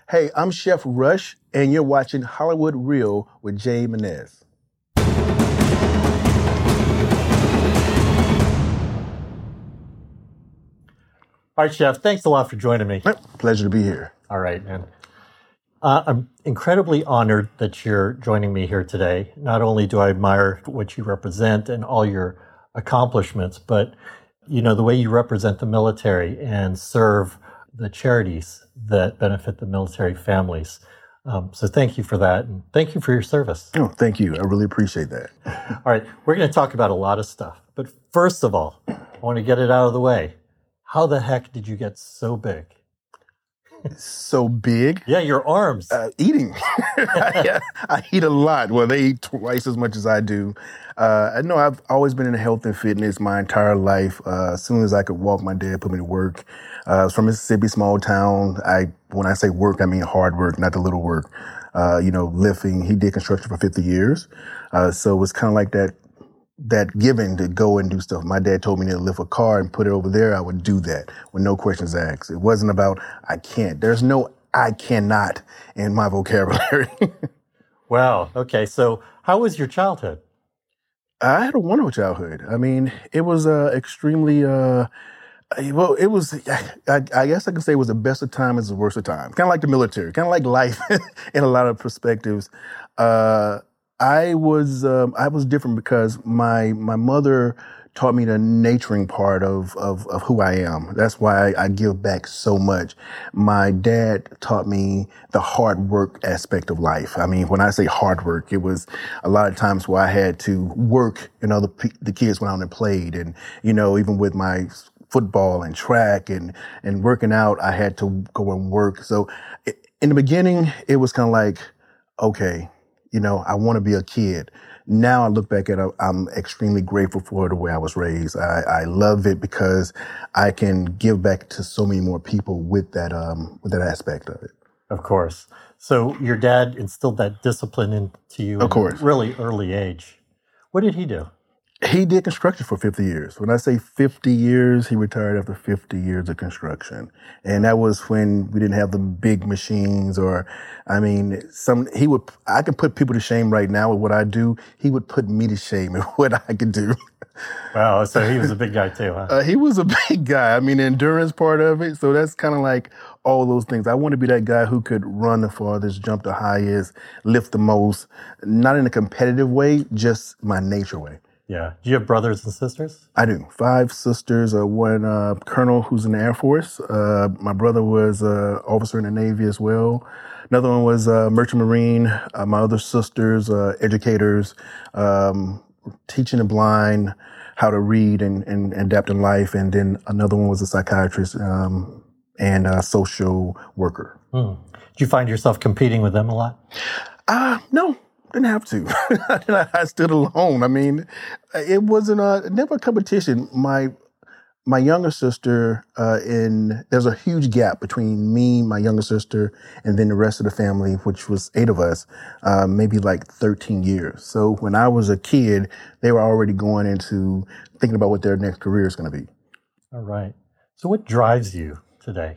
Hey, I'm Chef Rush, and you're watching Hollywood Real with Jay Menez. All right, Chef, thanks a lot for joining me. Pleasure to be here. All right, man. I'm incredibly honored that you're joining me here today. Not only do I admire what you represent and all your accomplishments, but the way you represent the military and serve the charities that benefit the military families. So thank you for that, and thank you for your service. Oh, thank you. I really appreciate that. All right, we're going to talk about a lot of stuff. But first of all, I want to get it out of the way. How the heck did you get so big? So big? Yeah, your arms. Eating. I eat a lot. Well, they eat twice as much as I do. I know I've always been in health and fitness my entire life. As soon as I could walk, my dad put me to work. I was from Mississippi, small town. When I say work, I mean hard work, not the little work. Lifting. He did construction for 50 years. So it was kind of like that giving to go and do stuff. My dad told me to lift a car and put it over there. I would do that with no questions asked. It wasn't about, I can't. There's no, I cannot in my vocabulary. Wow. Okay. So how was your childhood? I had a wonderful childhood. I mean, it was extremely, it was, I guess I can say it was the best of times, the worst of times. Kind of like the military, kind of like life in a lot of perspectives. I was different because my mother taught me the nurturing part of who I am. That's why I give back so much. My dad taught me the hard work aspect of life. I mean, when I say hard work, it was a lot of times where I had to work, the kids went out and played, and, even with my football and track and working out, I had to go and work. So in the beginning, it was kind of like, okay, I want to be a kid. Now I look back at it, I'm extremely grateful for the way I was raised. I love it because I can give back to so many more people with that aspect of it. Of course. So your dad instilled that discipline into you at a really early age. What did he do? He did construction for 50 years. When I say 50 years, he retired after 50 years of construction. And that was when we didn't have the big machines I can put people to shame right now with what I do. He would put me to shame with what I could do. Wow. So he was a big guy too, huh? He was a big guy. I mean, the endurance part of it. So that's kind of like all those things. I want to be that guy who could run the farthest, jump the highest, lift the most, not in a competitive way, just my nature way. Yeah. Do you have brothers and sisters? I do. 5 sisters. One colonel who's in the Air Force. My brother was an officer in the Navy as well. Another one was Merchant Marine. My other sisters, educators, teaching the blind how to read and adapt in life. And then another one was a psychiatrist and a social worker. Do you find yourself competing with them a lot? No. Didn't have to. I stood alone. I mean, it wasn't never a competition. My younger sister, there's a huge gap between me, my younger sister, and then the rest of the family, which was 8 of us, maybe like 13 years. So when I was a kid, they were already going into thinking about what their next career is going to be. All right. So what drives you today?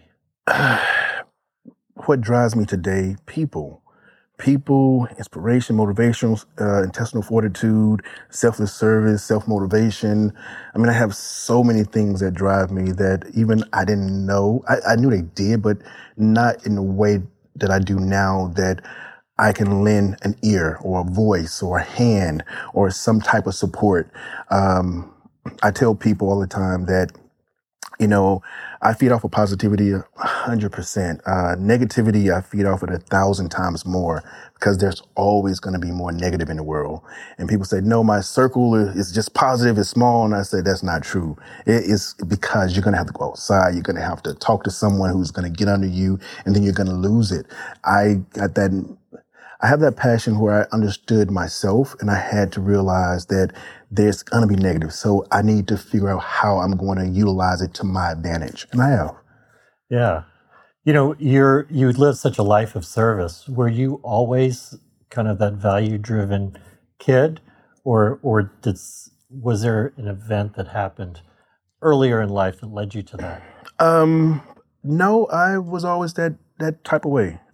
What drives me today? People, inspiration, motivation, intestinal fortitude, selfless service, self-motivation. I mean, I have so many things that drive me that even I didn't know. I knew they did, but not in the way that I do now, that I can lend an ear or a voice or a hand or some type of support. I tell people all the time that, I feed off of positivity 100%. Negativity, I feed off it 1,000 times more because there's always going to be more negative in the world. And people say, no, my circle is just positive, it's small. And I say, that's not true. It is because you're going to have to go outside. You're going to have to talk to someone who's going to get under you, and then you're going to lose it. I have that passion where I understood myself, and I had to realize that there's going to be negative. So I need to figure out how I'm going to utilize it to my advantage. And I have. Yeah. You lived such a life of service. Were you always kind of that value-driven kid, or was there an event that happened earlier in life that led you to that? No, I was always that type of way.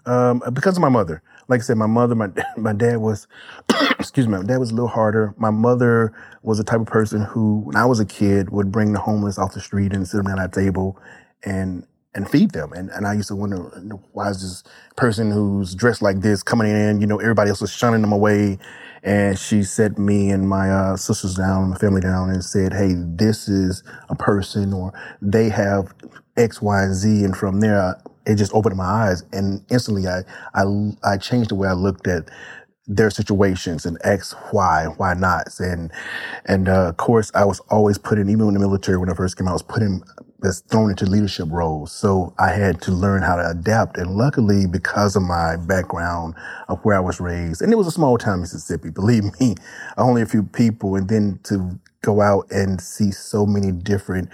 Because of my mother. Like I said, my dad was, excuse me, my dad was a little harder. My mother was the type of person who, when I was a kid, would bring the homeless off the street and sit them down at a table and feed them. And I used to wonder, why is this person who's dressed like this coming in, everybody else was shunning them away. And she set me and my sisters down, my family down, and said, hey, this is a person, or they have X, Y, and Z. And from there, it just opened my eyes. And instantly, I changed the way I looked at their situations and asked why not. And of course, I was always put in, even in the military, when I first came out, I was put in, as thrown into leadership roles. So I had to learn how to adapt. And luckily, because of my background of where I was raised, and it was a small town, Mississippi, believe me, only a few people, and then to go out and see so many different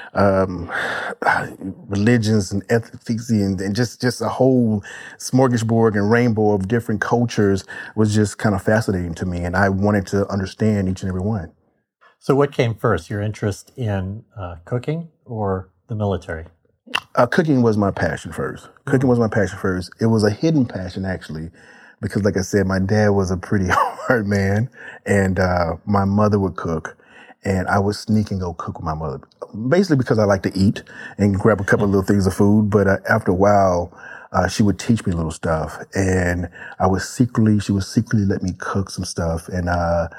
religions and ethnicity and just a whole smorgasbord and rainbow of different cultures was just kind of fascinating to me. And I wanted to understand each and every one. So what came first, your interest in cooking or the military? Cooking was my passion first. Cooking was my passion first. It was a hidden passion, actually, because like I said, my dad was a pretty hard man, and my mother would cook, and I would sneak and go cook with my mother, basically because I like to eat and grab a couple of little things of food. But after a while, she would teach me little stuff, and she would secretly let me cook some stuff, and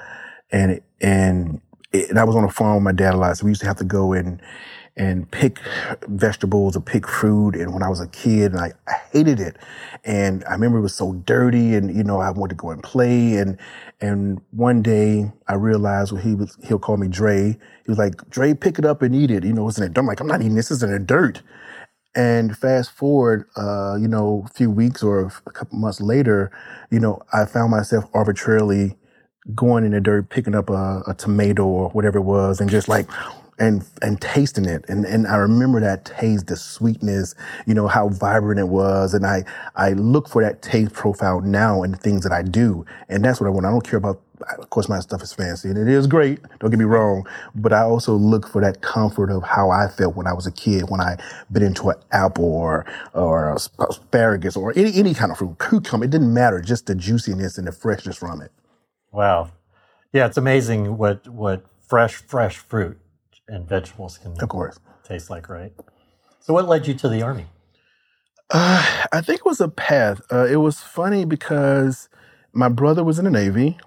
I was on the farm with my dad a lot, so we used to have to go and pick vegetables or pick fruit. And when I was a kid, and I hated it. And I remember it was so dirty, and, I wanted to go and play. And one day I realized he'll call me Dre. He was like, Dre, pick it up and eat it. It's in the dirt. I'm like, I'm not eating this. It's in the dirt. And fast forward, a few weeks or a couple months later, I found myself arbitrarily going in the dirt, picking up a tomato or whatever it was, and just like, and tasting it. And I remember that taste, the sweetness, how vibrant it was. And I look for that taste profile now in the things that I do. And that's what I want. I don't care about, of course, my stuff is fancy and it is great. Don't get me wrong. But I also look for that comfort of how I felt when I was a kid, when I bit into an apple or asparagus or any kind of fruit, cucumber. It didn't matter, just the juiciness and the freshness from it. Wow. Yeah, it's amazing what fresh fruit and vegetables can, of course, taste like, right? So what led you to the Army? I think it was a path. It was funny because my brother was in the Navy.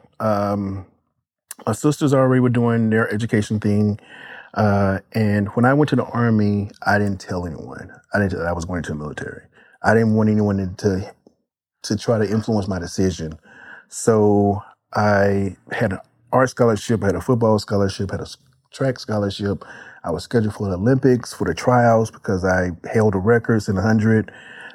My sisters already were doing their education thing. And when I went to the Army, I didn't tell anyone. I didn't tell I was going to the military. I didn't want anyone to try to influence my decision. So I had an art scholarship, I had a football scholarship, had a track scholarship. I was scheduled for the Olympics, for the trials, because I held the records in 100.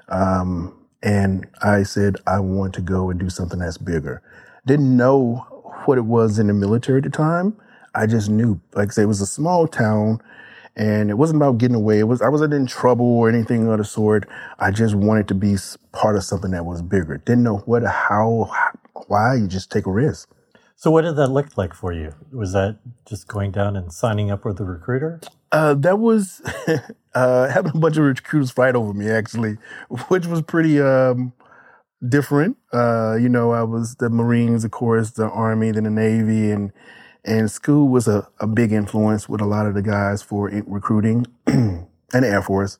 And I said, I want to go and do something that's bigger. Didn't know what it was in the military at the time. I just knew, like I said, it was a small town, and it wasn't about getting away. I wasn't in trouble or anything of the sort. I just wanted to be part of something that was bigger. Didn't know what, how, why. You just take a risk. So what did that look like for you? Was that just going down and signing up with the recruiter? That was having a bunch of recruiters fight over me, actually, which was pretty different. I was the Marines, of course, the Army, then the Navy, and school was a big influence with a lot of the guys for recruiting and the Air Force.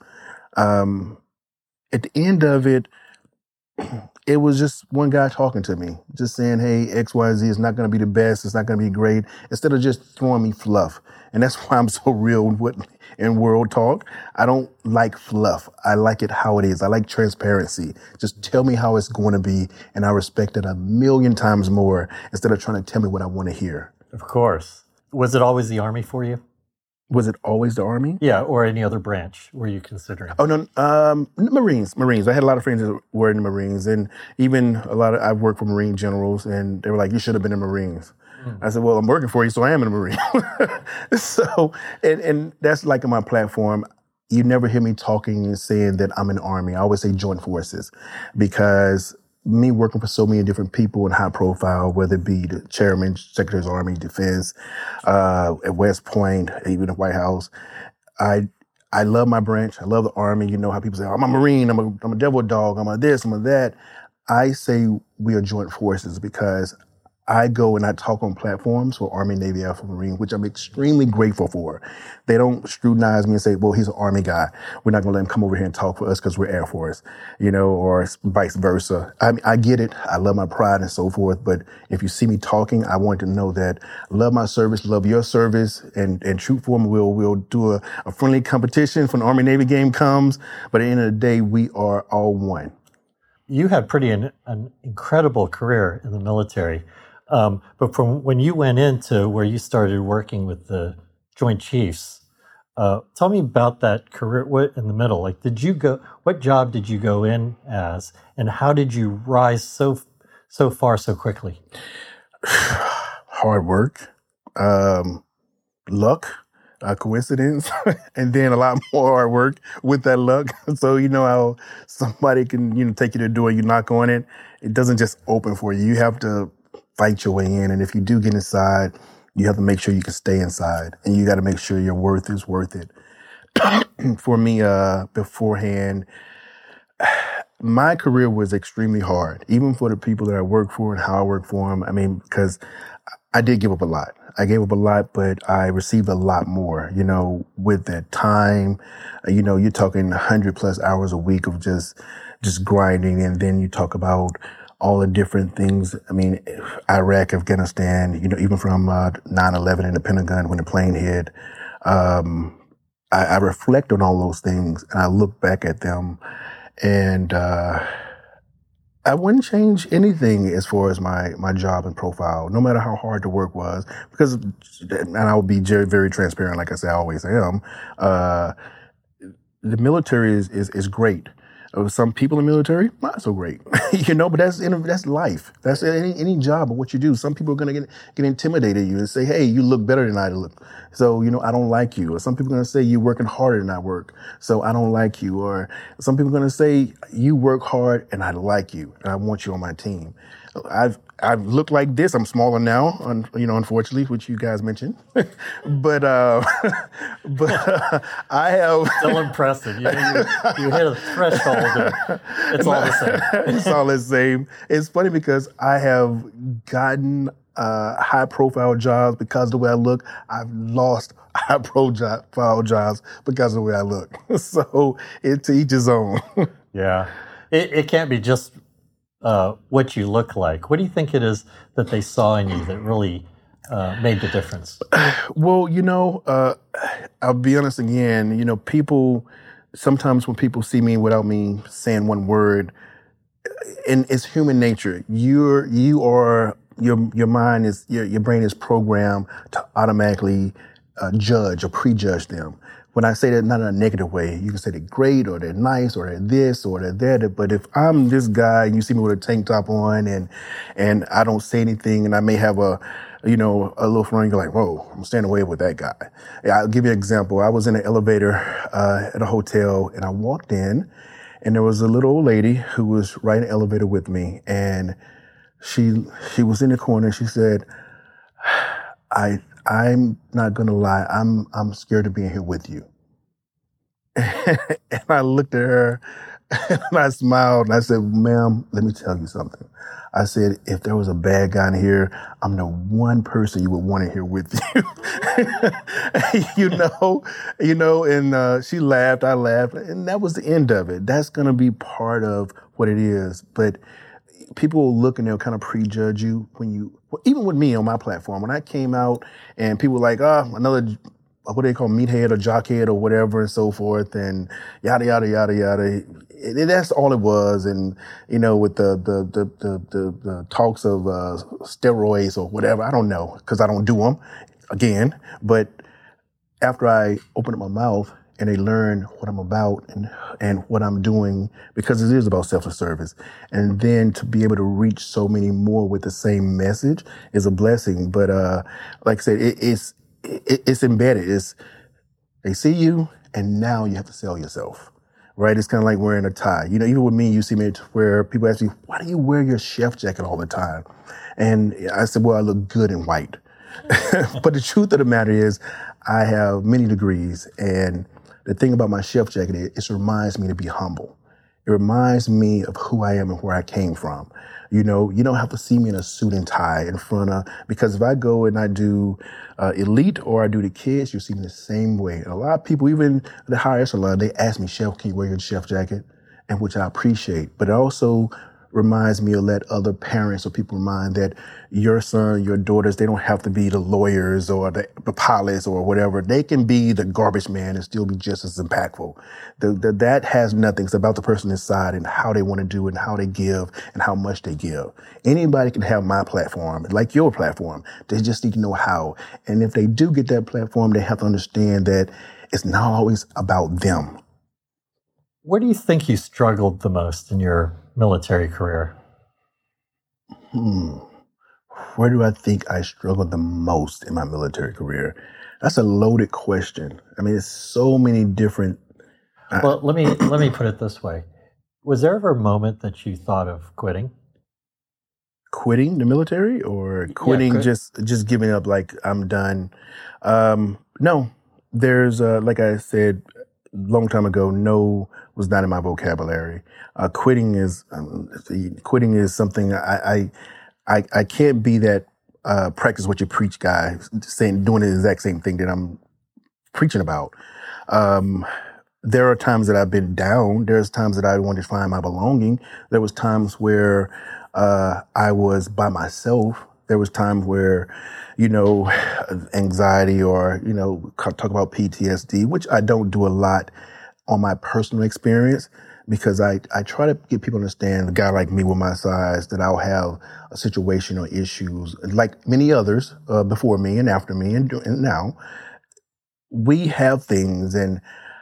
At the end of it, it was just one guy talking to me, just saying, hey, XYZ is not going to be the best. It's not going to be great. Instead of just throwing me fluff. And that's why I'm so real in world talk. I don't like fluff. I like it how it is. I like transparency. Just tell me how it's going to be. And I respect it 1,000,000 times more instead of trying to tell me what I want to hear. Of course. Was it always the Army for you? Was it always the Army? Yeah, or any other branch were you considering? Oh, no, Marines. I had a lot of friends that were in the Marines, and even I've worked for Marine generals, and they were like, you should have been in the Marines. I said, well, I'm working for you, so I am in the Marine. So, and that's like my platform. You never hear me talking and saying that I'm in the Army. I always say joint forces, because me working for so many different people in high profile, whether it be the chairman, Secretary of the Army, Defense, at West Point, even the White House, I I love my branch. I love the Army. You know how people say, I'm a Marine, I'm a devil dog, I'm a this, I'm a that. I say we are joint forces because I go and I talk on platforms for Army, Navy, Air Force, Marine, which I'm extremely grateful for. They don't scrutinize me and say, well, he's an Army guy. We're not going to let him come over here and talk for us because we're Air Force, or vice versa. I get it. I love my pride and so forth. But if you see me talking, I want to know that I love my service, love your service, and true form, we'll do a friendly competition when the Army Navy game comes. But at the end of the day, we are all one. You had an incredible career in the military. But from when you went into where you started working with the Joint Chiefs, tell me about that career in the middle. Like, what job did you go in as, and how did you rise so far so quickly? Hard work, luck, coincidence, and then a lot more hard work with that luck. So you know how somebody can take you to a door, you knock on it, it doesn't just open for you. You have to fight your way in. And if you do get inside, you have to make sure you can stay inside. And you got to make sure your worth is worth it. For me, beforehand, my career was extremely hard, even for the people that I work for and how I work for them. I mean, because I did give up a lot. I gave up a lot, but I received a lot more, with that time. You're talking 100+ hours a week of just grinding. And then you talk about all the different things. I mean, Iraq, Afghanistan, even from 9/11 in the Pentagon when the plane hit. I reflect on all those things and I look back at them, and I wouldn't change anything as far as my job and profile, no matter how hard the work was, because, and I'll be very, very transparent, like I say, I always am. The military is great. Some people in the military, not so great, but that's life. That's any job or what you do. Some people are going to get intimidated at you and say, hey, you look better than I look. So, I don't like you. Or some people are going to say you're working harder than I work. So I don't like you. Or some people are going to say you work hard and I like you and I want you on my team. I've looked like this. I'm smaller now, unfortunately, which you guys mentioned. but I have still impressive. You hit a threshold. It's all the same. It's all the same. It's funny because I have gotten high-profile jobs because of the way I look. I've lost high-profile jobs because of the way I look. So to each his own. Yeah, it can't be just what you look like. What do you think it is that they saw in you that really made the difference? Well, I'll be honest again, people, sometimes when people see me without me saying one word, and it's human nature, your mind is, your brain is programmed to automatically judge or prejudge them. When I say that not in a negative way, you can say they're great or they're nice or they're this or they're that. But if I'm this guy and you see me with a tank top on and I don't say anything and I may have a little friend, you're like, whoa, I'm staying away with that guy. Yeah, I'll give you an example. I was in an elevator at a hotel and I walked in and there was a little old lady who was right in the elevator with me. And she was in the corner and she said, I'm not going to lie. I'm scared of being here with you. And I looked at her and I smiled and I said, ma'am, let me tell you something. I said, if there was a bad guy in here, I'm the one person you would want in here with you. And she laughed, I laughed, and that was the end of it. That's going to be part of what it is. But people will look and they'll kind of prejudge you even with me on my platform. When I came out and people were like, another, what do they call, meathead or jockhead or whatever and so forth and yada, yada, yada, yada. That's all it was. And, with the talks of steroids or whatever, I don't know, because I don't do them again. But after I opened up my mouth and they learn what I'm about and what I'm doing, because it is about selfless service. And then to be able to reach so many more with the same message is a blessing. But like I said, it's embedded. They see you and now you have to sell yourself. Right? It's kind of like wearing a tie. Even with me, you see me where people ask me, why do you wear your chef jacket all the time? And I said, well, I look good in white. But the truth of the matter is I have many degrees and the thing about my chef jacket is it reminds me to be humble. It reminds me of who I am and where I came from. You know, you don't have to see me in a suit and tie in front of, because if I go and I do elite or I do the kids, you see me the same way. And a lot of people, even the higher echelon, they ask me, Chef, can you wear your chef jacket? And which I appreciate. But it also reminds me to let other parents or people remind that your son, your daughters, they don't have to be the lawyers or the pilots or whatever. They can be the garbage man and still be just as impactful. That has nothing. It's about the person inside and how they want to do it and how they give and how much they give. Anybody can have my platform, like your platform. They just need to know how. And if they do get that platform, they have to understand that it's not always about them. Where do you think you struggled the most in your military career? Where do I think I struggled the most in my military career? That's a loaded question. I mean, it's so many different. Well, let me put it this way: was there ever a moment that you thought of quitting? Quitting the military, or quitting just giving up, like I'm done? No, there's like I said a long time ago, no was not in my vocabulary. Quitting is something I can't be that practice what you preach guy doing the exact same thing that I'm preaching about. There are times that I've been down. There's times that I wanted to find my belonging. There was times where I was by myself. There was times where, anxiety or, talk about PTSD, which I don't do a lot on my personal experience, because I try to get people to understand, a guy like me with my size, that I'll have a situation or issues like many others before me and after me and now. We have things, and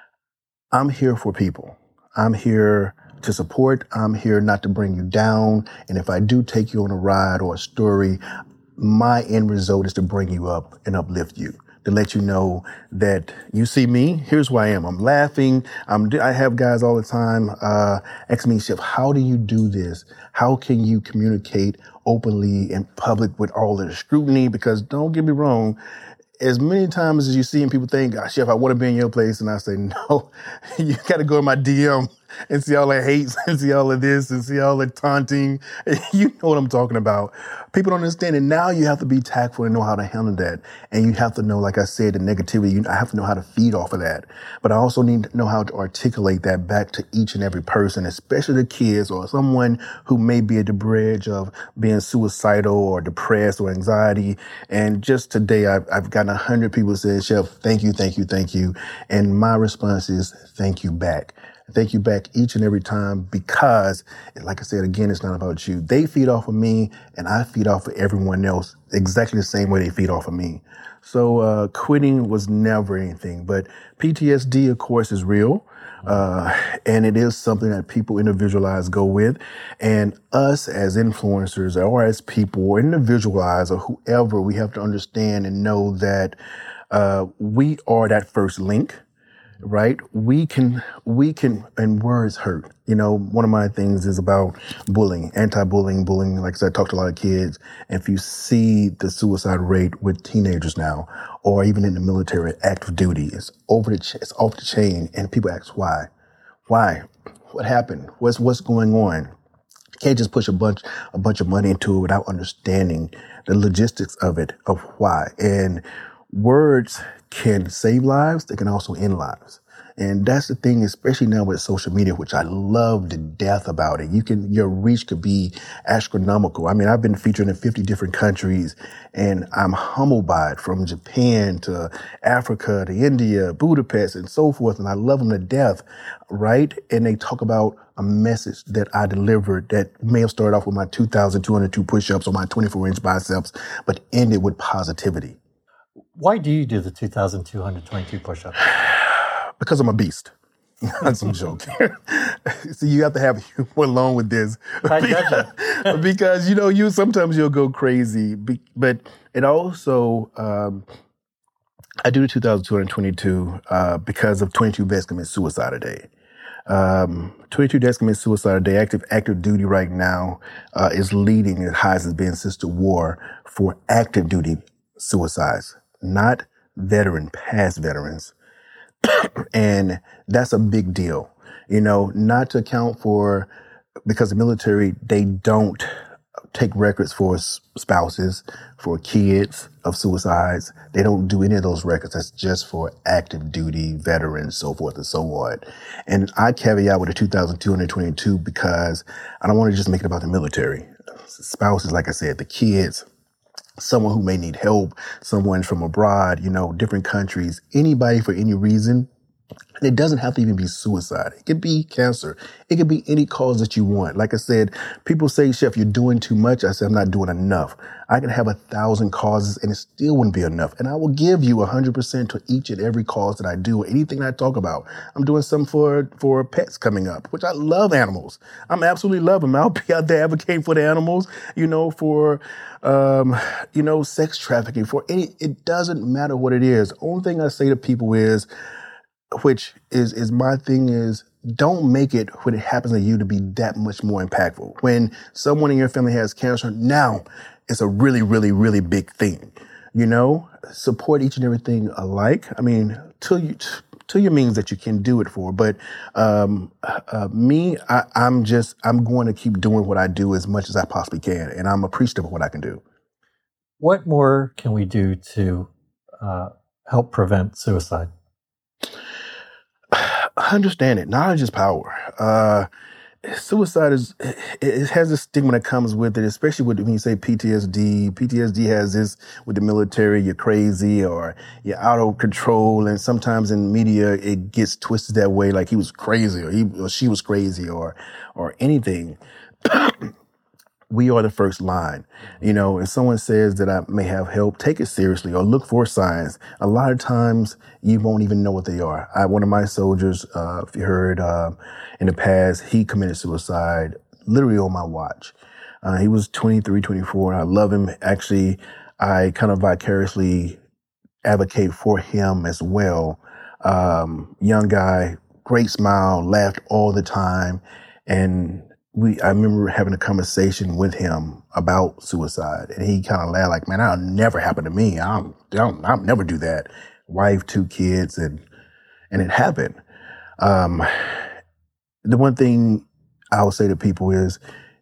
I'm here for people. I'm here to support. I'm here not to bring you down. And if I do take you on a ride or a story, my end result is to bring you up and uplift you, to let you know that you see me, here's who I am. I'm laughing. I have guys all the time ask me, Chef, how do you do this? How can you communicate openly in public with all the scrutiny? Because don't get me wrong, as many times as you see and people think, Chef, I want to be in your place. And I say, no, you got to go in my DM and see all the hate and see all of this and see all the taunting. You know what I'm talking about. People don't understand it. Now you have to be tactful and know how to handle that. And you have to know, like I said, the negativity, I have to know how to feed off of that. But I also need to know how to articulate that back to each and every person, especially the kids or someone who may be at the bridge of being suicidal or depressed or anxiety. And just today, I've gotten 100 people say, Chef, thank you, thank you, thank you. And my response is, thank you back. Thank you back each and every time, because, like I said, again, it's not about you. They feed off of me, and I feed off of everyone else exactly the same way they feed off of me. So quitting was never anything. But PTSD, of course, is real. And it is something that people individualize go with. And us as influencers or as people or individualize or whoever, we have to understand and know that we are that first link. Right? We can, and words hurt. One of my things is about bullying, anti-bullying, bullying. Like I said, I talk to a lot of kids. And if you see the suicide rate with teenagers now, or even in the military, active duty, it's off the chain. And people ask why? Why? What happened? What's going on? You can't just push a bunch of money into it without understanding the logistics of it, of why. And words can save lives. They can also end lives. And that's the thing, especially now with social media, which I love to death about it. Your reach could be astronomical. I mean, I've been featured in 50 different countries, and I'm humbled by it, from Japan to Africa to India, Budapest, and so forth. And I love them to death, right? And they talk about a message that I delivered that may have started off with my 2,202 push-ups or my 24-inch biceps, but ended with positivity. Why do you do the 2,222 push-ups? Because I'm a beast. That's some joke. So you have to have humor along with this. Because, sometimes you'll go crazy. But it also, I do the 2,222 because of 22 vets commit suicide a day. 22 deaths commit suicide a day. Active duty right now is leading as high as it's been since the war for active duty suicides. Not past veterans. And that's a big deal, not to account for, because the military, they don't take records for spouses, for kids of suicides. They don't do any of those records. That's just for active duty veterans, so forth and so on. And I caveat with the 2,222 because I don't want to just make it about the military. Spouses, like I said, the kids, someone who may need help, someone from abroad, different countries, anybody for any reason. It doesn't have to even be suicide. It could be cancer. It could be any cause that you want. Like I said, people say, Chef, you're doing too much. I said, I'm not doing enough. I can have 1,000 causes and it still wouldn't be enough. And I will give you 100% to each and every cause that I do, anything that I talk about. I'm doing something for pets coming up, which I love animals. I'm absolutely love them. I'll be out there advocating for the animals, for, sex trafficking, for it doesn't matter what it is. Only thing I say to people is, which is my thing is, don't make it when it happens to you to be that much more impactful. When someone in your family has cancer, now it's a really, really, really big thing. Support each and everything alike. I mean, to your means that you can do it for. But I'm going to keep doing what I do as much as I possibly can, and I'm appreciative of what I can do. What more can we do to help prevent suicide? Understand it. Knowledge is power. Suicide it has a stigma that comes with it, especially when you say PTSD. PTSD has this with the military, you're crazy or you're out of control. And sometimes in media, it gets twisted that way, like he was crazy or he or she was crazy or anything. We are the first line. If someone says that I may have help, take it seriously or look for signs. A lot of times you won't even know what they are. One of my soldiers, if you heard, in the past, he committed suicide literally on my watch. He was 23, 24, and I love him. Actually, I kind of vicariously advocate for him as well. Young guy, great smile, laughed all the time. And I remember having a conversation with him about suicide, and he kind of laughed like, man, that'll never happen to me. I'll never do that. Wife, 2 kids, and it happened. The one thing I would say to people is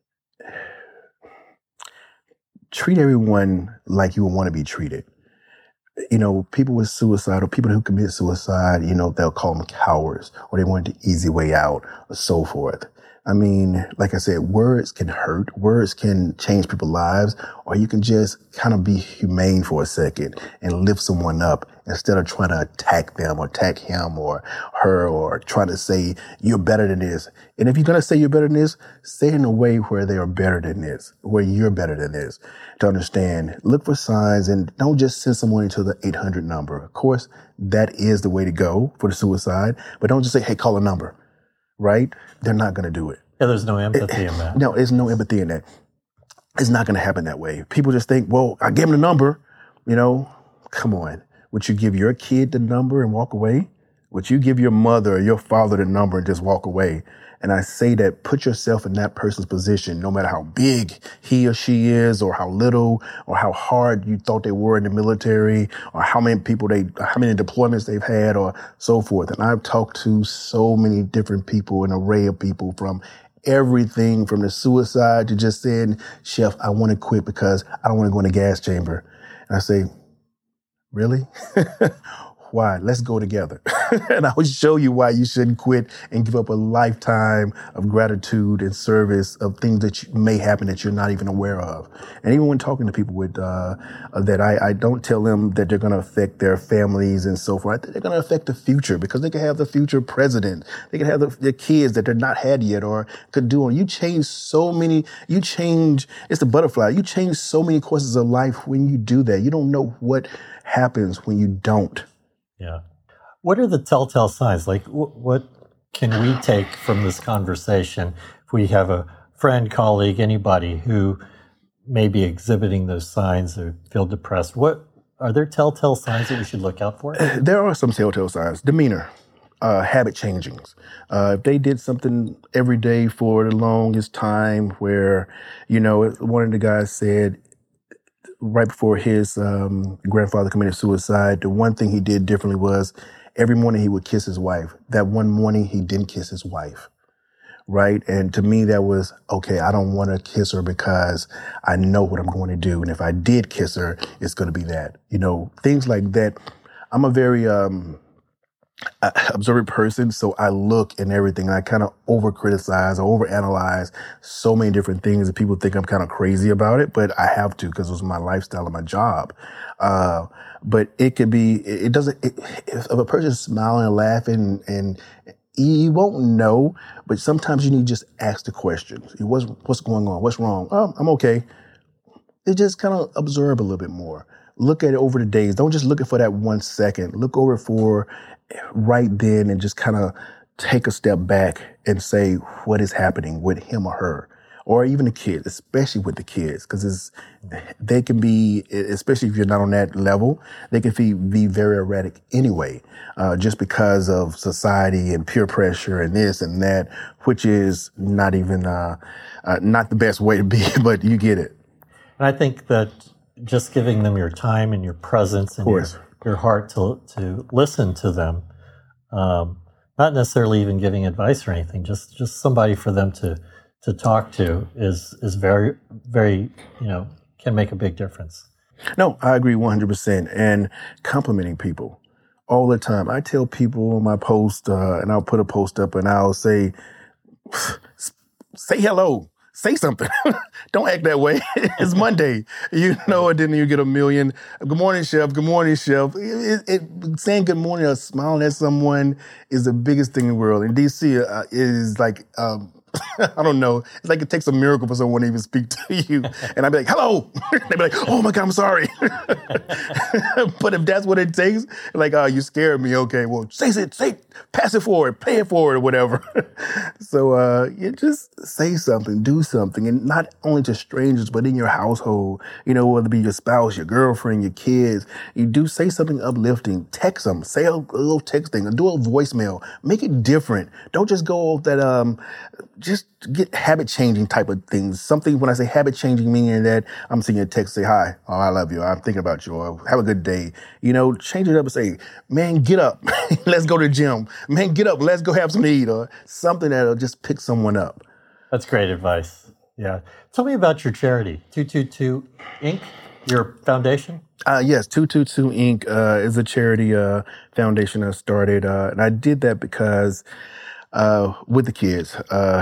treat everyone like you would want to be treated. People with suicide or people who commit suicide, they'll call them cowards or they want the easy way out or so forth. I mean, like I said, words can hurt. Words can change people's lives, or you can just kind of be humane for a second and lift someone up instead of trying to attack them or attack him or her or try to say you're better than this. And if you're going to say you're better than this, say it in a way where they are better than this, where you're better than this. To understand, look for signs and don't just send someone into the 800 number. Of course, that is the way to go for the suicide, but don't just say, hey, call a number. Right? They're not going to do it. Yeah, there's no empathy in that. No, there's no empathy in that. It's not going to happen that way. People just think, well, I gave him the number. Come on. Would you give your kid the number and walk away? Would you give your mother or your father the number and just walk away? And I say that put yourself in that person's position, no matter how big he or she is, or how little, or how hard you thought they were in the military, or how many deployments they've had, or so forth. And I've talked to so many different people, an array of people, from everything from the suicide to just saying, Chef, I want to quit because I don't want to go in the gas chamber. And I say, really? Why? Let's go together. And I will show you why you shouldn't quit and give up a lifetime of gratitude and service of things that may happen that you're not even aware of. And even when talking to people with that, I don't tell them that they're going to affect their families and so forth. They're going to affect the future because they could have the future president. They could have the kids that they're not had yet or could do. You change it's the butterfly. You change so many courses of life when you do that. You don't know what happens when you don't. Yeah. What are the telltale signs? Like, what can we take from this conversation if we have a friend, colleague, anybody who may be exhibiting those signs or feel depressed? What are there telltale signs that we should look out for? There are some telltale signs. Demeanor, habit changings. If they did something every day for the longest time where, one of the guys said, right before his grandfather committed suicide, the one thing he did differently was Every morning he would kiss his wife. That one morning he didn't kiss his wife. Right. And to me, that was, okay, I don't want to kiss her because I know what I'm going to do. And if I did kiss her, it's going to be that, things like that. I'm a very observant person. So I look and everything. And I kind of over criticize or over analyze so many different things that people think I'm kind of crazy about it. But I have to, because it was my lifestyle and my job. But it could be, if a person's smiling and laughing and you won't know, but sometimes you need to just ask the questions. What's going on? What's wrong? Oh, I'm okay. They just kind of observe a little bit more. Look at it over the days. Don't just look at it for that 1 second. Look over it for right then and just kind of take a step back and say what is happening with him or her, or even the kids, especially with the kids, because they can be, especially if you're not on that level, they can be very erratic anyway, just because of society and peer pressure and this and that, which is not even not the best way to be, but you get it. And I think that just giving them your time and your presence and your heart to listen to them, not necessarily even giving advice or anything, just somebody for them to talk to is very, very, can make a big difference. No, I agree 100%. And complimenting people all the time. I tell people on my post, and I'll put a post up and I'll say hello. Say something. Don't act that way. It's Monday, and then you get a million. Good morning, chef. Good morning, chef. Saying good morning or smiling at someone is the biggest thing in the world. In DC, is like, I don't know. It's like it takes a miracle for someone to even speak to you. And I'd be like, hello. They'd be like, oh my God, I'm sorry. But if that's what it takes, like, oh, you scared me. Okay, well, pass it forward, pay it forward or whatever. So you just say something, do something. And not only to strangers, but in your household, whether it be your spouse, your girlfriend, your kids, you do say something uplifting. Text them, say a little texting, or do a voicemail. Make it different. Don't just go off that, just get habit changing type of things. Something, when I say habit changing, meaning that I'm sending a text, say, hi, oh, I love you, I'm thinking about you, or have a good day. Change it up and say, man, get up. Let's go to the gym. Man, get up. Let's go have some to eat, or something that'll just pick someone up. That's great advice. Yeah. Tell me about your charity, 222 Inc., your foundation. Yes, 222 Inc. Is a charity foundation I started. And I did that because with the kids,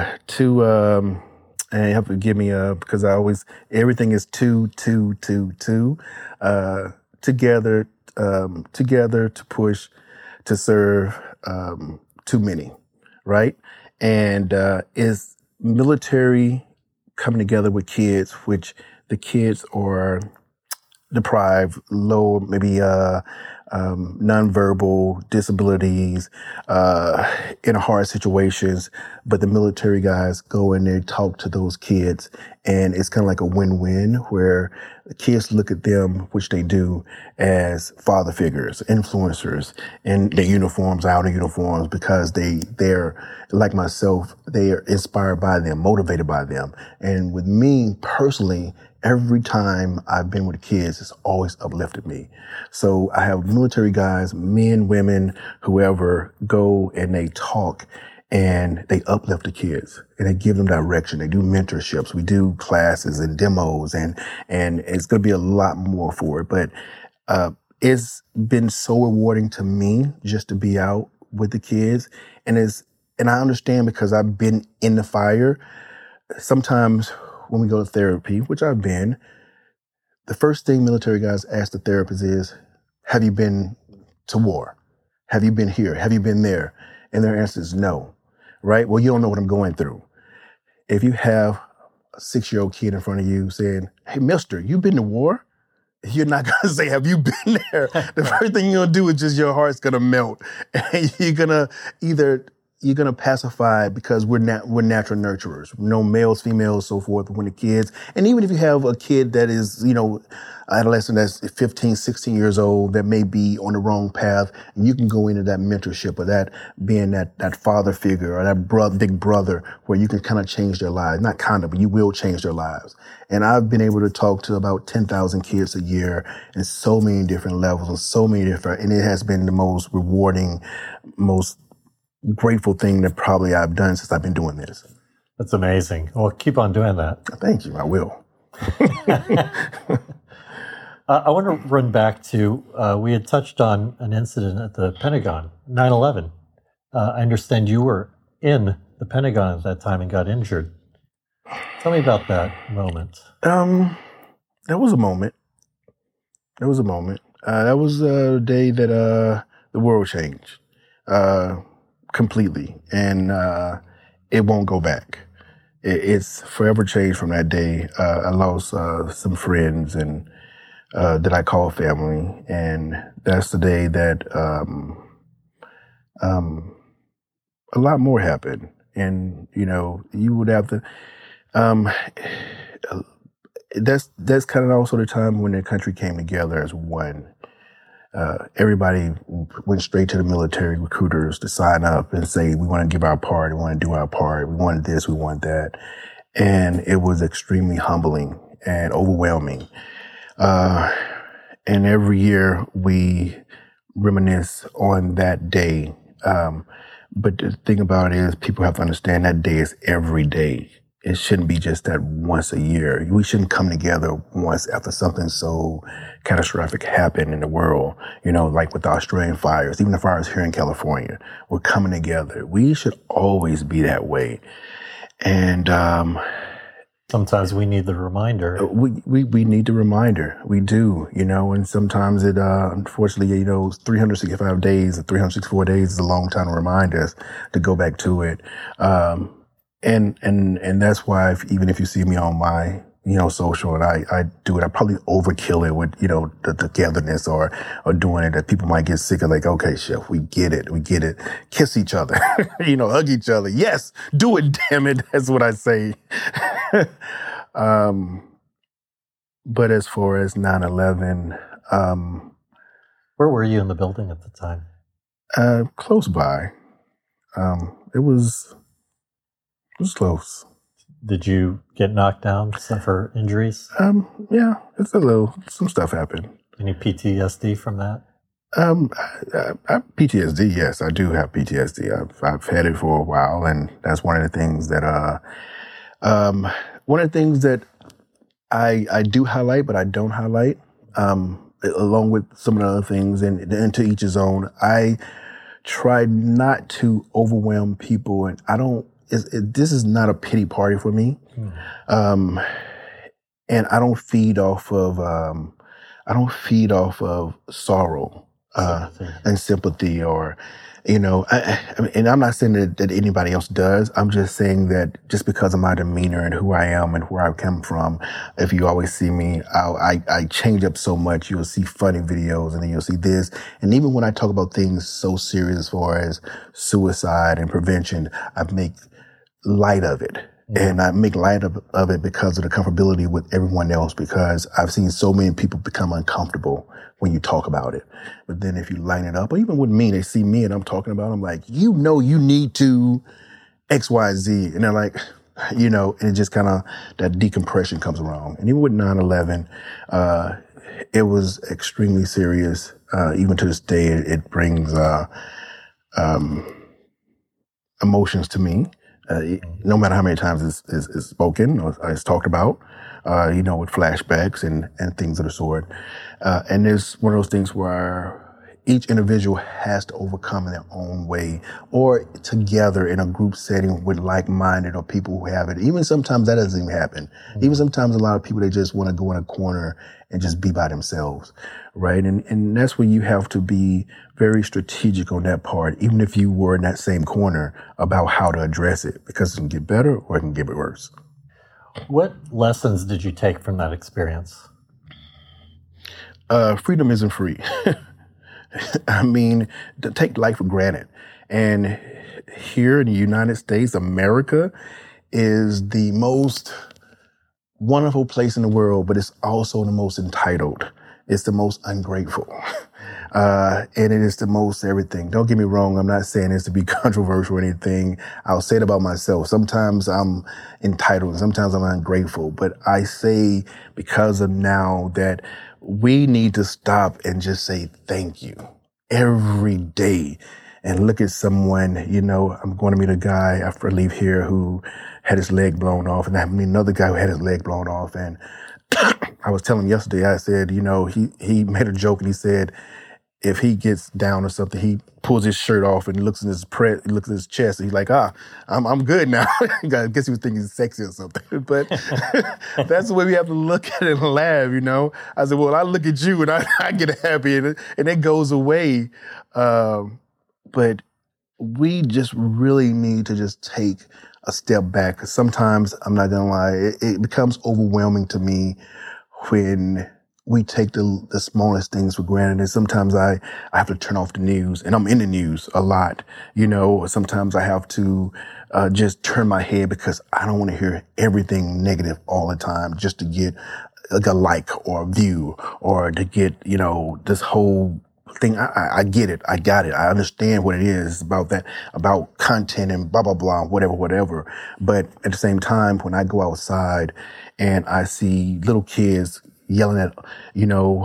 and you have to forgive me, because everything is 2, 2, 2, 2, together to push, to serve, too many, right? And, is military coming together with kids, which the kids are deprived, low, maybe, nonverbal disabilities, in hard situations, but the military guys go in there, talk to those kids, and it's kind of like a win-win where the kids look at them, which they do, as father figures, influencers, in their uniforms, outer uniforms, because they're like myself, they are inspired by them, motivated by them. And with me personally, every time I've been with kids, it's always uplifted me. So I have military guys, men, women, whoever, go and they talk and they uplift the kids and they give them direction. They do mentorships. We do classes and demos, and it's going to be a lot more for it. But it's been so rewarding to me just to be out with the kids. And I understand, because I've been in the fire. Sometimes when we go to therapy, which I've been, the first thing military guys ask the therapist is, have you been to war? Have you been here? Have you been there? And their answer is no, right? Well, you don't know what I'm going through. If you have a 6-year-old kid in front of you saying, hey, mister, you been to war? You're not going to say, have you been there? The first thing you're going to do is just your heart's going to melt. And you're going to either you're gonna pacify because we're natural nurturers. No males, females, so forth. When the kids, and even if you have a kid that is, adolescent that's 15, 16 years old that may be on the wrong path, and you can go into that mentorship or that being that father figure or that big brother where you can kind of change their lives. Not kind of, but you will change their lives. And I've been able to talk to about 10,000 kids a year in so many different levels and so many different, and it has been the most rewarding, most grateful thing that probably I've done since I've been doing this. That's amazing. Well, keep on doing that. Thank you. I will. I want to run back to, we had touched on an incident at the Pentagon, 9/11. I understand you were in the Pentagon at that time and got injured. Tell me about that moment. That was a moment. That was the day that the world changed completely, and it won't go back. It's forever changed from that day. I lost some friends and that I call family, and that's the day that a lot more happened. And you would have to. That's kind of also the time when the country came together as one. Everybody went straight to the military recruiters to sign up and say, we want to give our part, we want to do our part, we want this, we want that. And it was extremely humbling and overwhelming. And every year we reminisce on that day. But the thing about it is people have to understand that day is every day. It shouldn't be just that once a year. We shouldn't come together once after something so catastrophic happened in the world, like with the Australian fires, even the fires here in California. We're coming together. We should always be that way. And sometimes we need the reminder. We need the reminder. We do, and sometimes it, unfortunately, 365 days or 364 days is a long time to remind us to go back to it. And that's why even if you see me on my, social and I do it, I probably overkill it with, the togetherness or doing it that people might get sick of, like, okay, Chef, we get it. Kiss each other, hug each other. Yes, do it, damn it. That's what I say. But as far as 9/11, where were you in the building at the time? Close by. It was close. Did you get knocked down, suffer injuries? Yeah, some stuff happened. Any PTSD from that? PTSD, yes, I do have PTSD. I've had it for a while, and that's one of the things that I do highlight, but I don't highlight. Along with some of the other things, and to each his own. I try not to overwhelm people, and I don't. This is not a pity party for me, and I don't feed off of sorrow and sympathy, or and I'm not saying that anybody else does. I'm just saying that just because of my demeanor and who I am and where I come from, if you always see me, I change up so much. You'll see funny videos, and then you'll see this. And even when I talk about things so serious as far as suicide and prevention, I make light of it. And I make light of it because of the comfortability with everyone else, because I've seen so many people become uncomfortable when you talk about it. But then if you line it up, or even with me, they see me and I'm talking about, I'm like, you need to X, Y, Z. And they're like, and it just kind of, that decompression comes around. And even with 9/11, it was extremely serious. Even to this day, it brings emotions to me. No matter how many times it's spoken or it's talked about, with flashbacks and things of the sort. And it's one of those things where each individual has to overcome in their own way, or together in a group setting with like-minded or people who have it. Even sometimes that doesn't even happen. Mm-hmm. Even sometimes a lot of people, they just want to go in a corner and just be by themselves, right? And that's where you have to be very strategic on that part, even if you were in that same corner, about how to address it, because it can get better or it can get worse. What lessons did you take from that experience? Freedom isn't free. I mean, to take life for granted. And here in the United States, America is the most wonderful place in the world, but it's also the most entitled. It's the most ungrateful. And it is the most everything. Don't get me wrong. I'm not saying this to be controversial or anything. I'll say it about myself. Sometimes I'm entitled. Sometimes I'm ungrateful. But I say because of now that we need to stop and just say thank you every day and look at someone. You know, I'm going to meet a guy after I leave here who had his leg blown off, and I meet another guy who had his leg blown off. And I was telling him yesterday, I said, you know, he made a joke and he said, if he gets down or something, he pulls his shirt off and looks in his looks at his chest, and he's like, I'm good now. I guess he was thinking he's sexy or something. But that's the way we have to look at it and laugh, you know. I said, well, I look at you and I get happy and it goes away. But we just really need to just take a step back. 'Cause sometimes, I'm not gonna lie, it becomes overwhelming to me when we take the smallest things for granted. And sometimes I have to turn off the news, and I'm in the news a lot. You know, sometimes I have to just turn my head because I don't want to hear everything negative all the time just to get like a like or a view or to get, you know, this whole thing. I get it. I got it. I understand what it is about that, about content and blah, blah, blah, whatever. But at the same time, when I go outside and I see little kids yelling at, you know,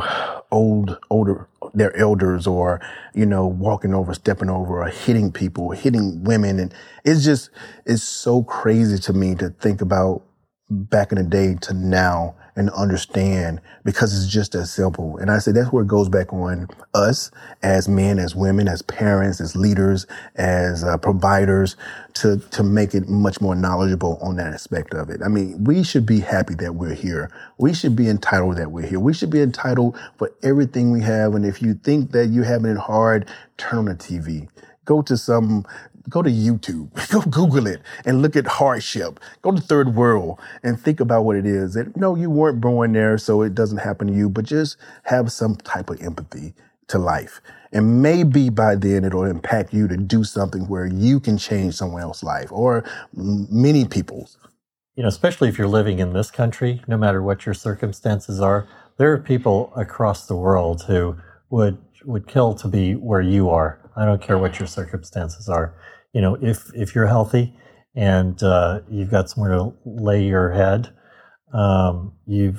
their elders, or, you know, walking over, stepping over, or hitting people, hitting women. And it's so crazy to me to think about back in the day to now and understand, because it's just as simple. And I say that's where it goes back on us as men, as women, as parents, as leaders, as providers, to make it much more knowledgeable on that aspect of it. I mean, we should be happy that we're here. We should be entitled that we're here. We should be entitled for everything we have. And if you think that you're having it hard, turn on the TV. Go to YouTube, go Google it and look at hardship. Go to third world and think about what it is. And no, you weren't born there, so it doesn't happen to you, but just have some type of empathy to life. And maybe by then it'll impact you to do something where you can change someone else's life or many people's. You know, especially if you're living in this country, no matter what your circumstances are, there are people across the world who would kill to be where you are. I don't care what your circumstances are. You know, if you're healthy and you've got somewhere to lay your head, you're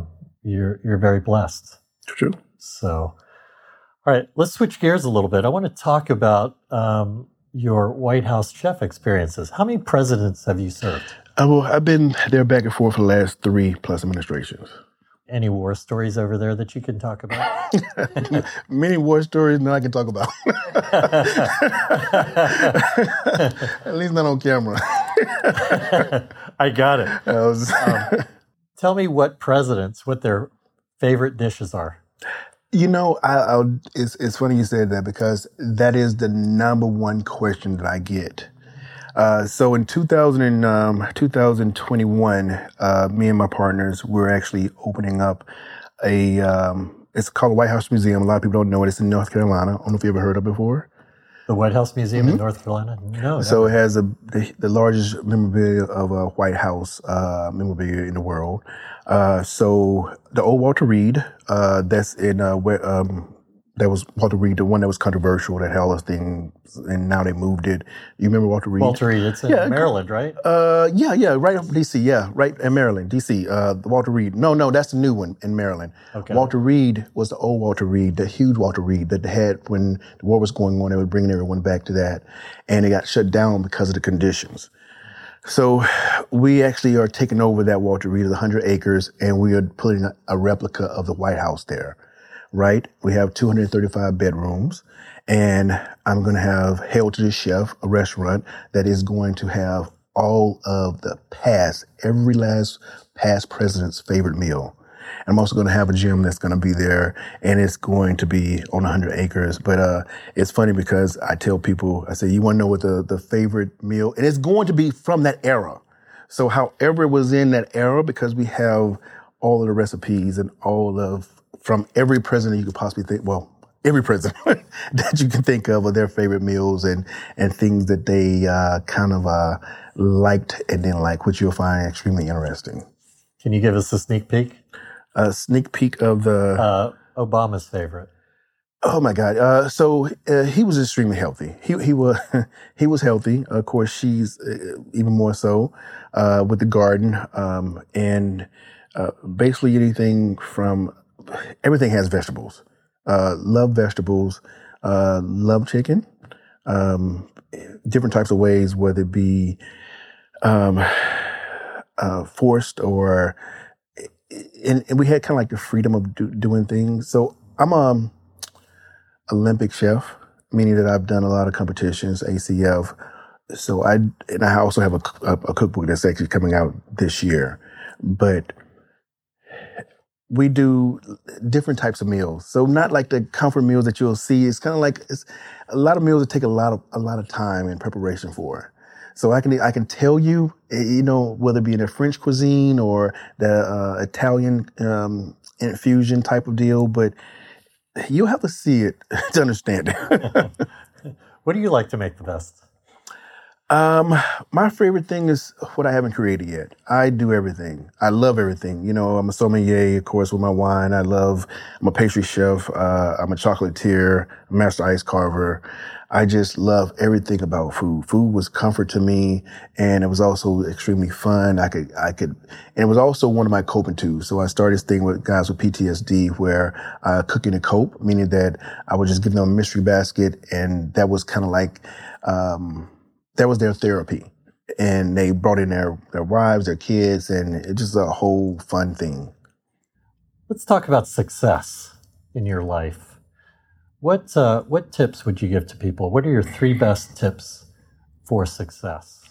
very blessed. True. So, all right, let's switch gears a little bit. I want to talk about your White House chef experiences. How many presidents have you served? Well, I've been there back and forth for the last 3+ administrations. Any war stories over there that you can talk about? Many war stories that I can talk about. At least not on camera. I got it. Tell me what their favorite dishes are. You know, it's funny you said that, because that is the number one question that I get. So in 2021, me and my partners were actually opening up it's called the White House Museum. A lot of people don't know it. It's in North Carolina. I don't know if you ever heard of it before. The White House Museum in North Carolina? No. So it has the largest memorabilia of a White House memorabilia in the world. So the old Walter Reed, that's in that was Walter Reed, the one that was controversial, that had all those things, and now they moved it. You remember Walter Reed? Walter Reed, it's in Maryland, right? Yeah, right in D.C., right in Maryland, D.C., Walter Reed. No, that's the new one in Maryland. Okay. Walter Reed was the old Walter Reed, the huge Walter Reed that they had when the war was going on. They were bringing everyone back to that, and it got shut down because of the conditions. So we actually are taking over that Walter Reed, 100 acres, and we are putting a replica of the White House there. Right? We have 235 bedrooms, and I'm going to have Hail to the Chef, a restaurant that is going to have all of every last past president's favorite meal. And I'm also going to have a gym that's going to be there, and it's going to be on 100 acres. But it's funny because I tell people, I say, you want to know what the favorite meal, and it's going to be from that era. So however it was in that era, because we have all of the recipes and from every president you could possibly think. Well, every president that you can think of their favorite meals and things that they liked and didn't like, which you'll find extremely interesting. Can you give us a sneak peek? A sneak peek of the Obama's favorite. Oh my God! So he was extremely healthy. He was he was healthy. Of course, she's even more so with the garden and basically everything has vegetables. Love vegetables. Love chicken. Different types of ways, whether it be forced or and we had kind of like the freedom of doing things. So I'm Olympic chef, meaning that I've done a lot of competitions, ACF. So I also have a cookbook that's actually coming out this year. But we do different types of meals. So not like the comfort meals that you'll see. It's kind of like it's a lot of meals that take a lot of time and preparation for. So I can tell you, whether it be in the French cuisine or the Italian infusion type of deal, but you'll have to see it to understand it. What do you like to make the best? My favorite thing is what I haven't created yet. I do everything. I love everything. I'm a sommelier, of course, with my wine. I'm a pastry chef. I'm a chocolatier, a master ice carver. I just love everything about food. Food was comfort to me, and it was also extremely fun. And it was also one of my coping tools. So I started this thing with guys with PTSD where cooking to cope, meaning that I would just give them a mystery basket, and that was kind of like, that was their therapy. And they brought in their wives, their kids, and it's just a whole fun thing. Let's talk about success in your life. What tips would you give to people? What are your 3 best tips for success?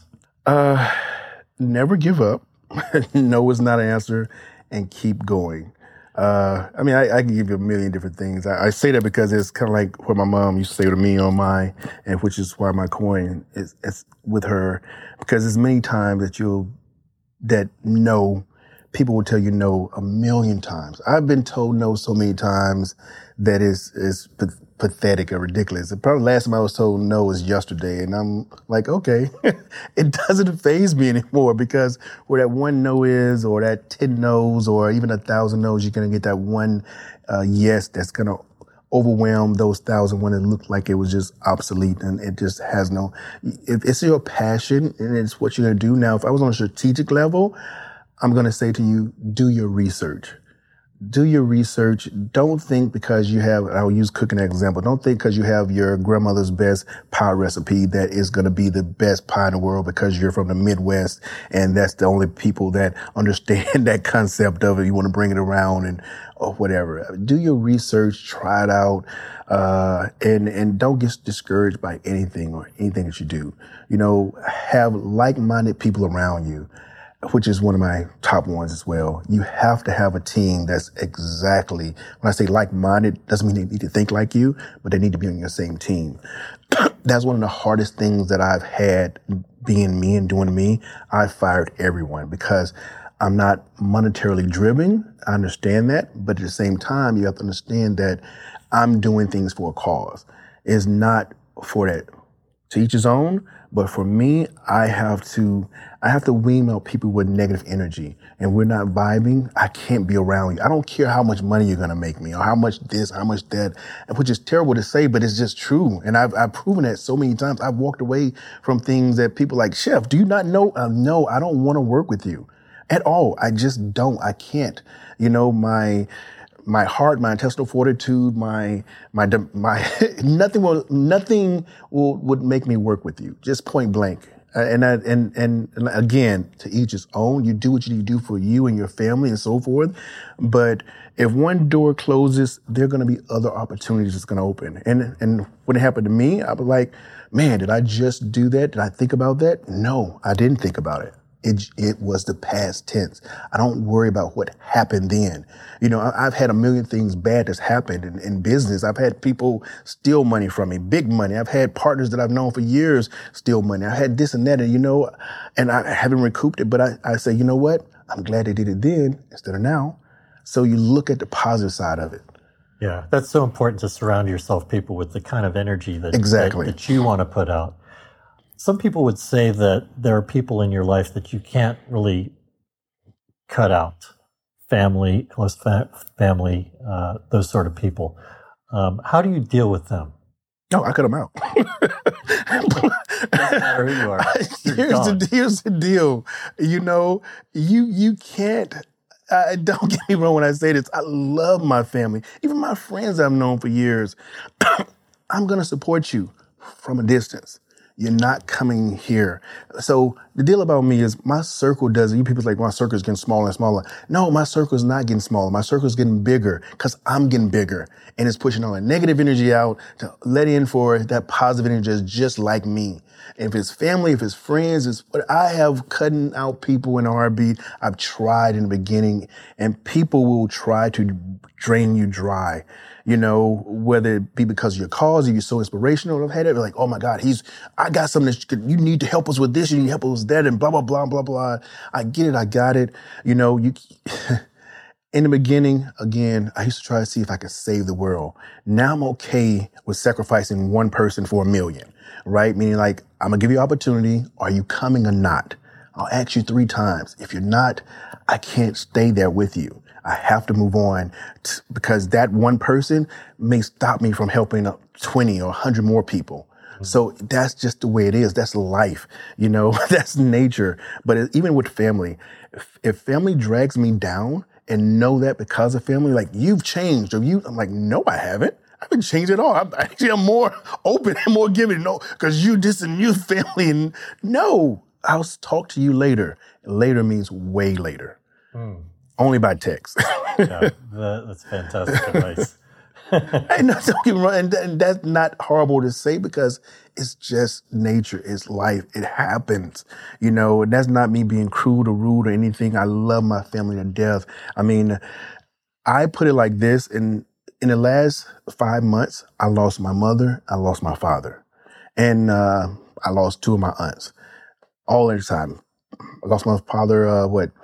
Never give up. No is not an answer, and keep going. I can give you a million different things. I say that because it's kind of like what my mom used to say to me on mine, and which is why my coin is with her, because there's many times that people will tell you no a million times. I've been told no so many times that is pathetic or ridiculous. The probably last time I was told no was yesterday, and I'm like, okay, it doesn't faze me anymore, because where that one no is, or that 10 no's, or even 1,000 no's, you're going to get that one yes that's going to overwhelm those 1,000 when it looked like it was just obsolete, and it just has no. If it's your passion and it's what you're going to do. Now, if I was on a strategic level, I'm going to say to you, do your research. Do your research. Don't think because I'll use cooking as an example. Don't think because you have your grandmother's best pie recipe that is going to be the best pie in the world because you're from the Midwest and that's the only people that understand that concept of it. You want to bring it around or whatever. Do your research, try it out, and don't get discouraged by anything that you do. Have like-minded people around you, which is one of my top ones as well. You have to have a team that's exactly, when I say like-minded, doesn't mean they need to think like you, but they need to be on your same team. That's one of the hardest things that I've had being me and doing me. I fired everyone because I'm not monetarily driven. I understand that. But at the same time, you have to understand that I'm doing things for a cause. It's not for that. To each his own, but for me, I have to wean out people with negative energy, and we're not vibing. I can't be around you. I don't care how much money you're going to make me or how much this, how much that, which is terrible to say, but it's just true. And I've proven that so many times. I've walked away from things that people like, Chef, do you not know? No, I don't want to work with you at all. I just don't. I can't. My heart, my intestinal fortitude, my nothing would make me work with you. Just point blank. And again, to each his own. You do what you need to do for you and your family and so forth. But if one door closes, there are going to be other opportunities that's going to open. And when it happened to me, I was like, man, did I just do that? Did I think about that? No, I didn't think about it. It was the past tense. I don't worry about what happened then. I've had a million things bad that's happened in business. I've had people steal money from me, big money. I've had partners that I've known for years steal money. I had this and that, and I haven't recouped it. But I say, you know what? I'm glad they did it then instead of now. So you look at the positive side of it. Yeah, that's so important to surround yourself people with the kind of energy Exactly. that you want to put out. Some people would say that there are people in your life that you can't really cut out. Family, family, those sort of people. How do you deal with them? No, I cut them out. Doesn't matter who you are. Here's the deal. You know, you can't. Don't get me wrong when I say this. I love my family, even my friends I've known for years. I'm gonna support you from a distance. You're not coming here. So the deal about me is my circle doesn't, you people like my circle is getting smaller and smaller. No, my circle is not getting smaller. My circle is getting bigger because I'm getting bigger and it's pushing all that negative energy out to let in for that positive energy that's just like me. If it's family, if it's friends, it's what I have cutting out people in a heartbeat. I've tried in the beginning and people will try to drain you dry. You know, whether it be because of your cause or you're so inspirational. I've had it like, oh my God, I got something that you need to help us with this, you need to help us with that, and blah, blah, blah, blah, blah. I get it, I got it. You know, in the beginning, again, I used to try to see if I could save the world. Now I'm okay with sacrificing one person for 1,000,000, right? Meaning like, I'm gonna give you an opportunity. Are you coming or not? I'll ask you 3 times. If you're not, I can't stay there with you. I have to move on because that one person may stop me from helping 20 or 100 more people. Mm-hmm. So that's just the way it is. That's life, you know, that's nature. But even with family, if family drags me down and know that because of family, like you've changed or I'm like, no, I haven't. I haven't changed at all. I'm more open and more giving. No, because you this and you family and no, I'll talk to you later. Later means way later. Mm. Only by text. Yeah, that's fantastic advice. Hey, no, don't get me wrong. And that's not horrible to say because it's just nature. It's life. It happens. You know, and that's not me being crude or rude or anything. I love my family to death. I mean, I put it like this. In the last 5 months, I lost my mother. I lost my father. And I lost 2 of my aunts. All at a time. I lost my father,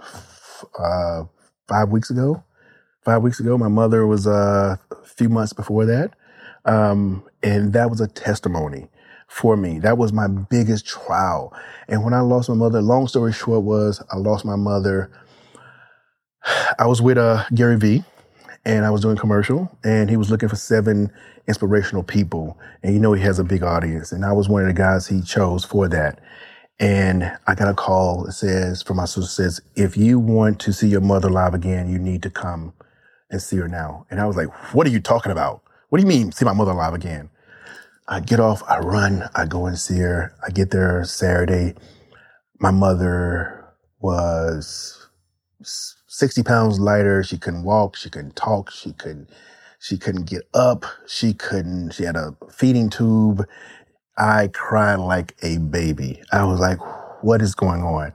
5 weeks ago. 5 weeks ago, my mother was a few months before that. And that was a testimony for me. That was my biggest trial. And when I lost my mother, long story short was I lost my mother. I was with Gary Vee and I was doing commercial and he was looking for 7 inspirational people. And you know, he has a big audience. And I was one of the guys he chose for that. And I got a call that says, from my sister says, if you want to see your mother live again, you need to come and see her now. And I was like, what are you talking about? What do you mean, see my mother live again? I get off, I run, I go and see her. I get there Saturday. My mother was 60 pounds lighter. She couldn't walk. She couldn't talk. She couldn't get up. She had a feeding tube. I cried like a baby. I was like, what is going on?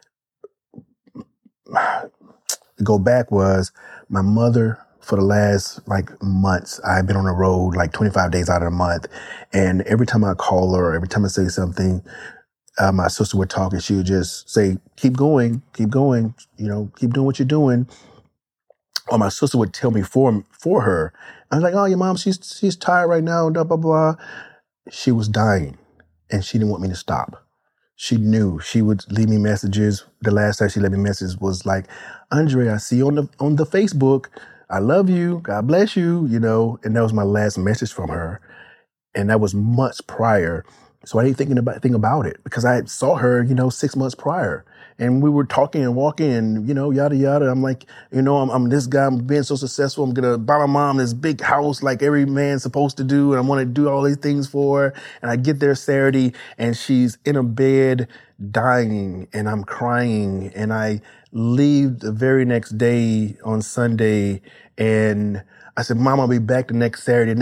To go back was my mother for the last months. I've been on the road 25 days out of the month. And every time I call her, every time I say something, my sister would talk and she would just say, keep going, you know, keep doing what you're doing. Or my sister would tell me for her. I was like, oh, your mom, she's tired right now, blah, blah, blah. She was dying and she didn't want me to stop. She knew. She would leave me messages. The last time she left me messages was like, Andre, I see you on the Facebook. I love you. God bless you, you know. And that was my last message from her. And that was months prior. So I didn't think about it because I saw her, 6 months prior. And we were talking and walking and, yada, yada. I'm like, I'm this guy. I'm being so successful. I'm going to buy my mom this big house like every man's supposed to do. And I want to do all these things for her. And I get there Saturday and she's in a bed dying and I'm crying. And I leave the very next day on Sunday. And I said, Mom, I'll be back the next Saturday.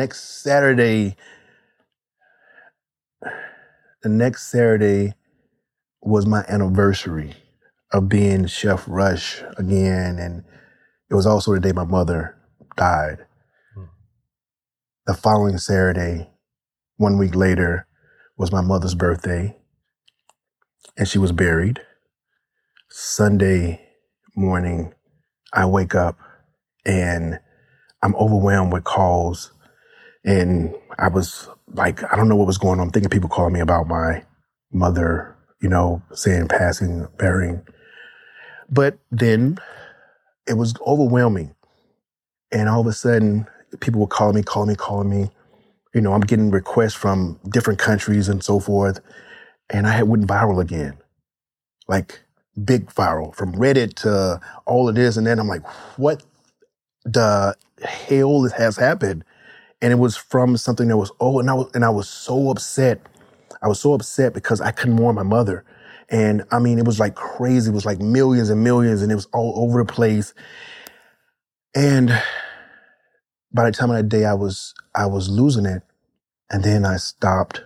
The next Saturday was my anniversary of being Chef Rush again. And it was also the day my mother died. The following Saturday, 1 week later, was my mother's birthday. And she was buried. Sunday morning, I wake up and I'm overwhelmed with calls. And I was like, I don't know what was going on. I'm thinking people calling me about my mother, saying passing, burying. But then it was overwhelming. And all of a sudden, people were calling me. I'm getting requests from different countries and so forth. And I went viral again, like big viral, from Reddit to all of this. And then I'm like, what the hell has happened? And it was from something that was, and I was so upset. I was so upset because I couldn't mourn my mother. And I mean, it was like crazy. It was like millions and millions, and it was all over the place. And by the time of that day, I was losing it. And then I stopped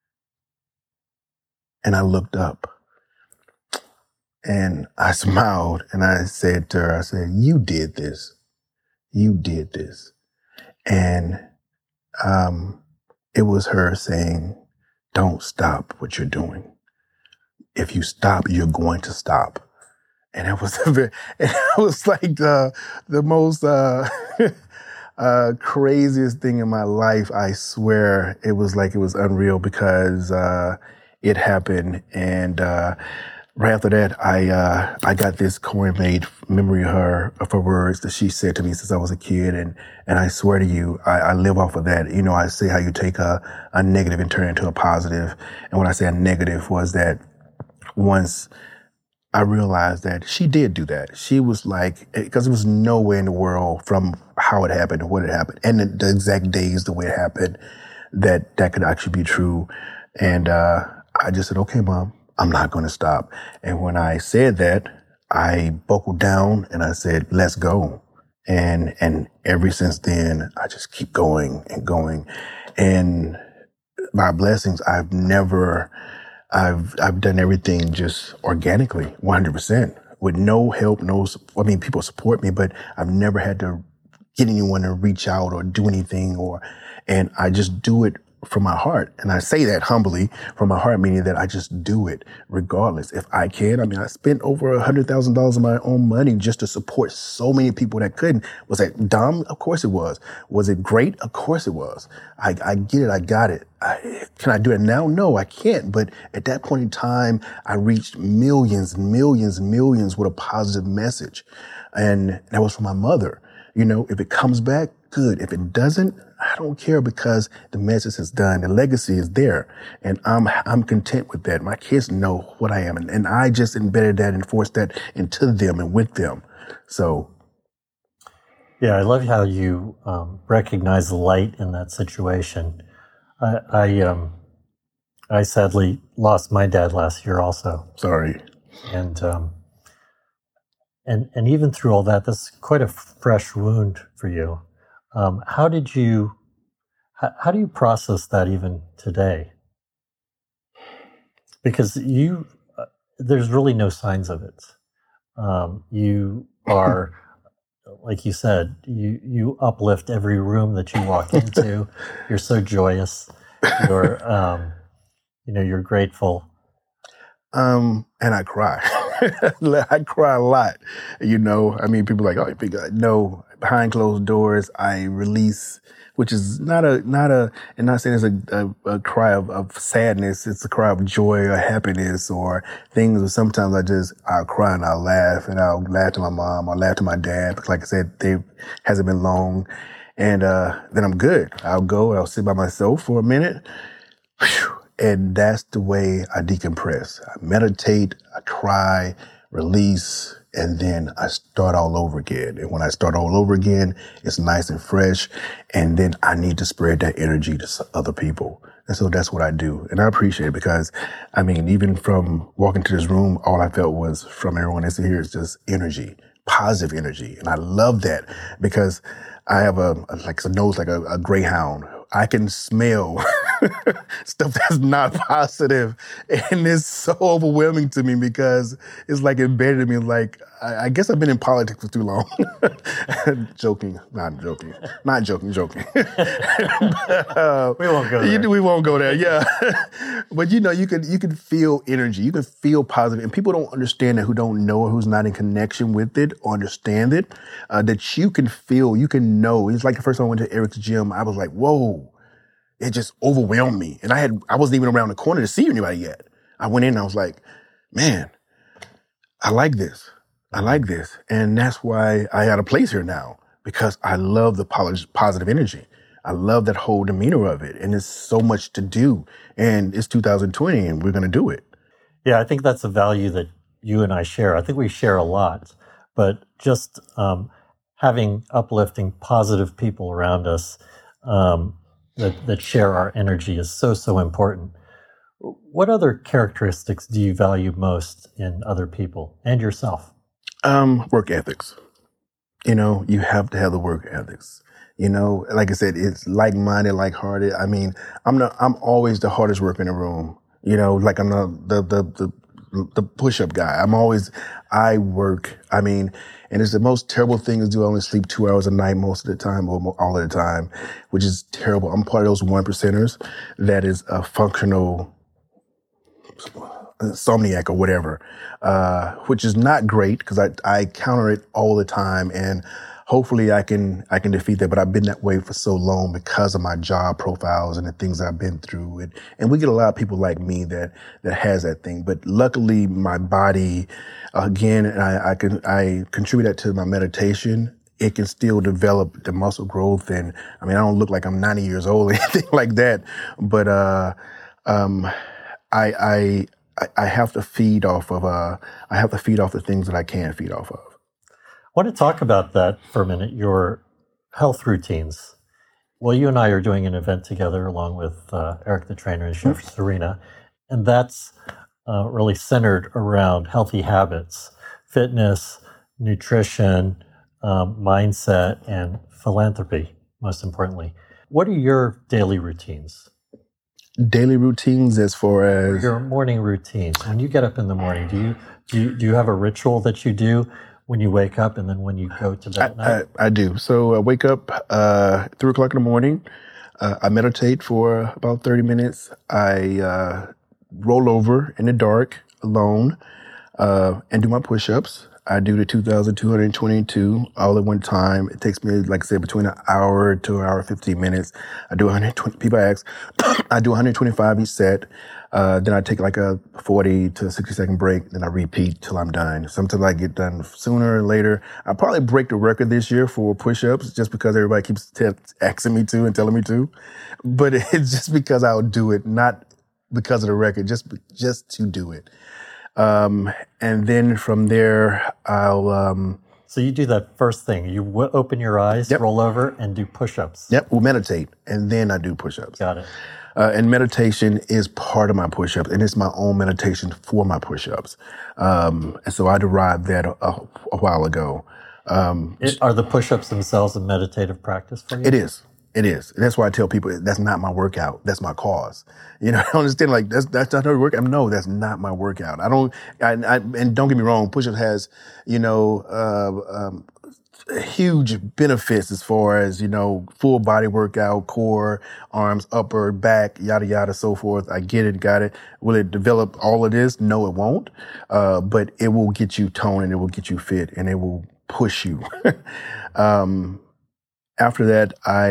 and I looked up and I smiled and I said to her, you did this. You did this. And it was her saying, don't stop what you're doing. If you stop, you're going to stop. And it was like the most craziest thing in my life. I swear it was unreal because it happened. And right after that, I got this coin made memory of her words that she said to me since I was a kid. And I swear to you, I live off of that. I say how you take a negative and turn it into a positive. And when I say a negative was that once I realized that she did do that. She was like, because there was nowhere in the world from how it happened and what it happened and the exact days, the way it happened, that could actually be true. And I just said, okay, Mom, I'm not going to stop. And when I said that, I buckled down and I said, let's go. And ever since then, I just keep going and going. And by blessings, I've done everything just organically, 100%, with no help, people support me, but I've never had to get anyone to reach out or do anything and I just do it from my heart. And I say that humbly from my heart, meaning that I just do it regardless. If I can, I spent over $100,000 of my own money just to support so many people that couldn't. Was that dumb? Of course it was. Was it great? Of course it was. I get it. I got it. Can I do it now? No, I can't. But at that point in time, I reached millions and millions and millions with a positive message. And that was from my mother. If it comes back, good. If it doesn't, I don't care because the message is done. The legacy is there. And I'm content with that. My kids know what I am. And I just embedded that and forced that into them and with them. So. Yeah, I love how you recognize the light in that situation. I sadly lost my dad last year also. Sorry. And even through all that, that's quite a fresh wound for you. How do you process that even today? Because there's really no signs of it. You are, like you said, you uplift every room that you walk into. You're so joyous. You're grateful. And I cry. I cry a lot. People are like, oh, no, behind closed doors, I release, which is not saying it's a cry of sadness. It's a cry of joy or happiness or things. Or sometimes I'll cry and I'll laugh and I'll laugh to my mom. I'll laugh to my dad. Because like I said, hasn't been long. And, then I'm good. I'll sit by myself for a minute. Whew. And that's the way I decompress. I meditate, I cry, release, and then I start all over again. And when I start all over again, it's nice and fresh. And then I need to spread that energy to other people. And so that's what I do. And I appreciate it because, even from walking to this room, all I felt was from everyone that's here is just energy, positive energy. And I love that because I have a nose like a greyhound. I can smell stuff that's not positive. And it's so overwhelming to me because it's like embedded in me. Like, I guess I've been in politics for too long. Joking. Not joking. We won't go there. We won't go there, yeah. But you could feel energy. You can feel positive. And people don't understand that, who don't know or who's not in connection with it or understand it, that you can feel, you can know. It's like the first time I went to Eric's gym, I was like, whoa. It just overwhelmed me. And I wasn't even around the corner to see anybody yet. I went in and I was like, man, I like this. And that's why I had a place here now, because I love the positive energy. I love that whole demeanor of it. And there's so much to do. And it's 2020 and we're going to do it. Yeah, I think that's a value that you and I share. I think we share a lot, but just having uplifting, positive people around us that share our energy is so important. What other characteristics do you value most in other people and yourself? Work ethics. You have to have the work ethics. Like I said, it's like-minded, like-hearted. I mean, I'm always the hardest worker in the room. Like I'm the push-up guy. I work. I mean, and it's the most terrible thing is do I only sleep 2 hours a night most of the time or all of the time, which is terrible. I'm part of those 1%ers that is a functional insomniac or whatever, which is not great because I counter it all the time, and hopefully I can defeat that. But I've been that way for so long because of my job profiles and the things I've been through. And we get a lot of people like me that has that thing. But luckily my body, again, I contribute that to my meditation. It can still develop the muscle growth. And I mean, I don't look like I'm 90 years old or anything like that. But, I have to feed off of the things that I can feed off of. I want to talk about that for a minute, your health routines. Well, you and I are doing an event together along with Eric the trainer and Chef Serena, and that's really centered around healthy habits, fitness, nutrition, mindset, and philanthropy, most importantly. What are your daily routines? Daily routines as far as... Your morning routines. When you get up in the morning, do you have a ritual that you do when you wake up and then when you go to bed at night? I do. So I wake up 3 o'clock in the morning. I meditate for about 30 minutes. I roll over in the dark alone and do my push-ups. I do the 2,222 all at one time. It takes me, like I said, between an hour to an hour 15 minutes. I do 120. People ask, I do 125 each set. Then I take like a 40 to 60-second break. Then I repeat till I'm done. Sometimes I get done sooner or later. I probably break the record this year for push-ups just because everybody keeps asking me to and telling me to. But it's just because I'll do it, not because of the record, just to do it. And then from there, I'll... So you do that first thing. You open your eyes, Yep. roll over, and do push-ups. Yep, we'll meditate, and then I do push-ups. Got it. And meditation is part of my push-ups, and it's my own meditation for my push-ups. And so I derived that a while ago. Are the push-ups themselves a meditative practice for you? It is. It is. And that's why I tell people that's not my workout. That's my cause. I don't understand, like, that's not her workout. No, that's not my workout. And don't get me wrong, push-ups has, huge benefits as far as, full body workout, core, arms, upper, back, yada, yada, so forth. I get it, got it. Will it develop all of this? No, it won't. But it will get you toned and it will get you fit and it will push you. After that,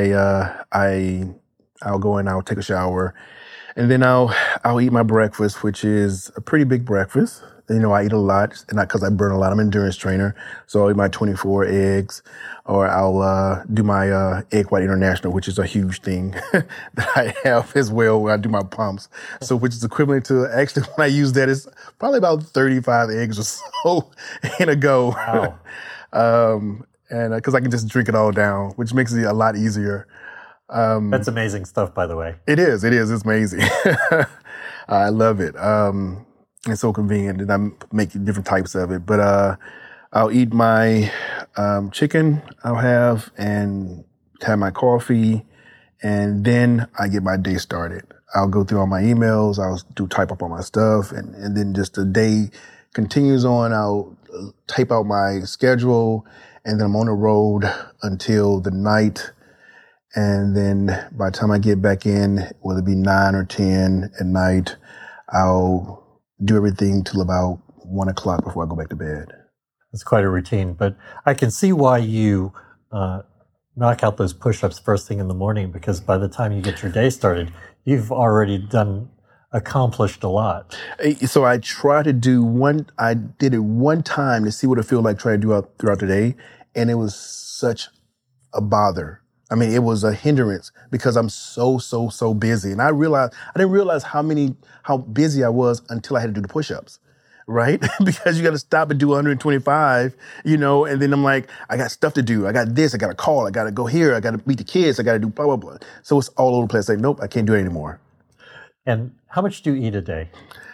I'll go and I'll take a shower, and then I'll eat my breakfast, which is a pretty big breakfast. I eat a lot, and not because I burn a lot. I'm an endurance trainer, so I'll eat my 24 eggs, or I'll do my Egg White International, which is a huge thing that I have as well when I do my pumps. So, which is equivalent to, actually, when I use that, it's probably about 35 eggs or so in a go. Wow. And because I can just drink it all down, which makes it a lot easier. That's amazing stuff, by the way. It is. It's amazing. I love it. It's so convenient, and I make different types of it. But I'll eat my chicken I'll have my coffee, and then I get my day started. I'll go through all my emails. I'll type up all my stuff. And then just the day continues on. I'll type out my schedule, and then I'm on the road until the night. And then by the time I get back in, whether it be 9 or 10 at night, I'll do everything till about 1 o'clock before I go back to bed. It's quite a routine, but I can see why you knock out those push-ups first thing in the morning, because by the time you get your day started, you've already accomplished a lot. So I try to I did it one time to see what it feels like trying to do throughout the day, and it was such a bother. I mean, it was a hindrance because I'm so busy. And I didn't realize how busy I was until I had to do the push-ups, right? Because you got to stop and do 125, and then I'm like, I got stuff to do. I got this, I got to call, I got to go here, I got to meet the kids, I got to do blah, blah, blah. So it's all over the place. Like, nope, I can't do it anymore. And how much do you eat a day?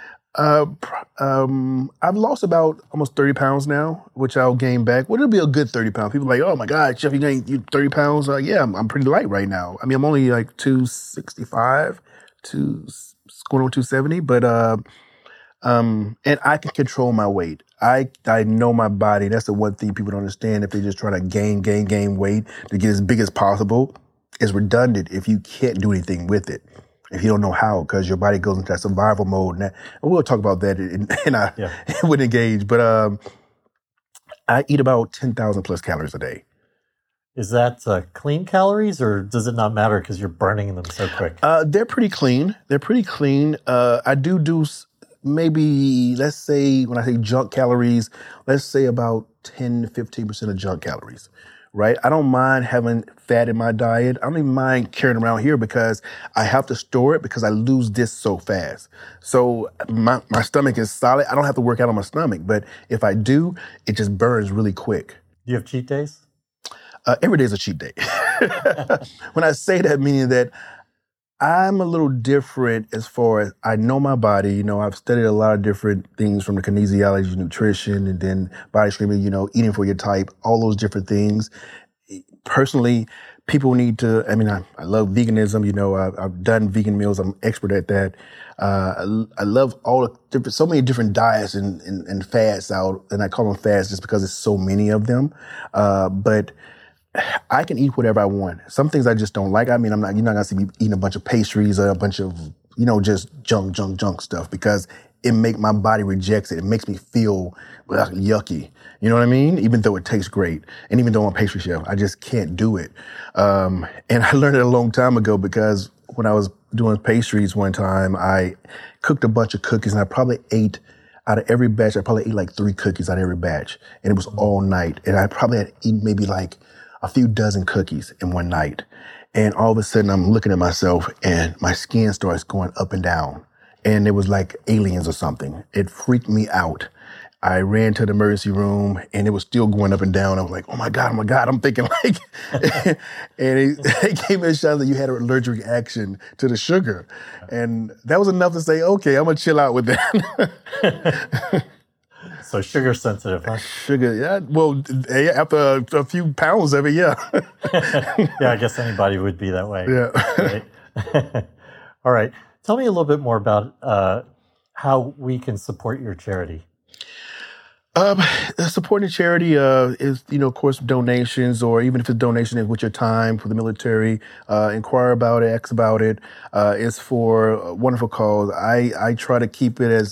I've lost about almost 30 pounds now, which I'll gain back. Well, it'll be a good 30 pounds. People are like, oh my God, Jeff, you gained 30 pounds? Yeah, I'm pretty light right now. I mean, I'm only like 265 going on 270, but, and I can control my weight. I know my body. That's the one thing people don't understand. If they just try to gain weight to get as big as possible, it's redundant if you can't do anything with it. If you don't know how, because your body goes into that survival mode. And we'll talk about that with Engage. But I eat about 10,000 plus calories a day. Is that clean calories, or does it not matter because you're burning them so quick? They're pretty clean. I do maybe, let's say, when I say junk calories, let's say about 10 to 15% of junk calories. Right? I don't mind having fat in my diet. I don't even mind carrying it around here because I have to store it because I lose this so fast. So my stomach is solid. I don't have to work out on my stomach. But if I do, it just burns really quick. Do you have cheat days? Every day is a cheat day. When I say that, meaning that I'm a little different as far as I know my body. I've studied a lot of different things from the kinesiology, nutrition, and then body streaming, eating for your type, all those different things. Personally, people need to, I love veganism. I've done vegan meals. I'm expert at that. I love so many different diets and fasts out, and I call them fasts just because there's so many of them. But I can eat whatever I want. Some things I just don't like. You're not gonna see me eating a bunch of pastries or a bunch of, just junk stuff, because my body rejects it. It makes me feel yucky. You know what I mean? Even though it tastes great. And even though I'm a pastry chef, I just can't do it. And I learned it a long time ago, because when I was doing pastries one time, I cooked a bunch of cookies, and I probably ate out of every batch. I probably ate like 3 cookies out of every batch, and it was all night. And I probably had eaten maybe like a few dozen cookies in one night. And all of a sudden I'm looking at myself and my skin starts going up and down. And it was like aliens or something. It freaked me out. I ran to the emergency room and it was still going up and down. I was like, oh my God. I'm thinking like, and they gave me a shot that you had an allergic reaction to the sugar. And that was enough to say, okay, I'm going to chill out with that. So sugar sensitive, huh? Sugar, yeah. Well, after a few pounds of it, yeah. Yeah, I guess anybody would be that way. Yeah. Right? All right. Tell me a little bit more about how we can support your charity. Supporting charity is, of course, donations, or even if it's donation is with your time for the military, inquire about it, ask about it. It's for a wonderful cause. I try to keep it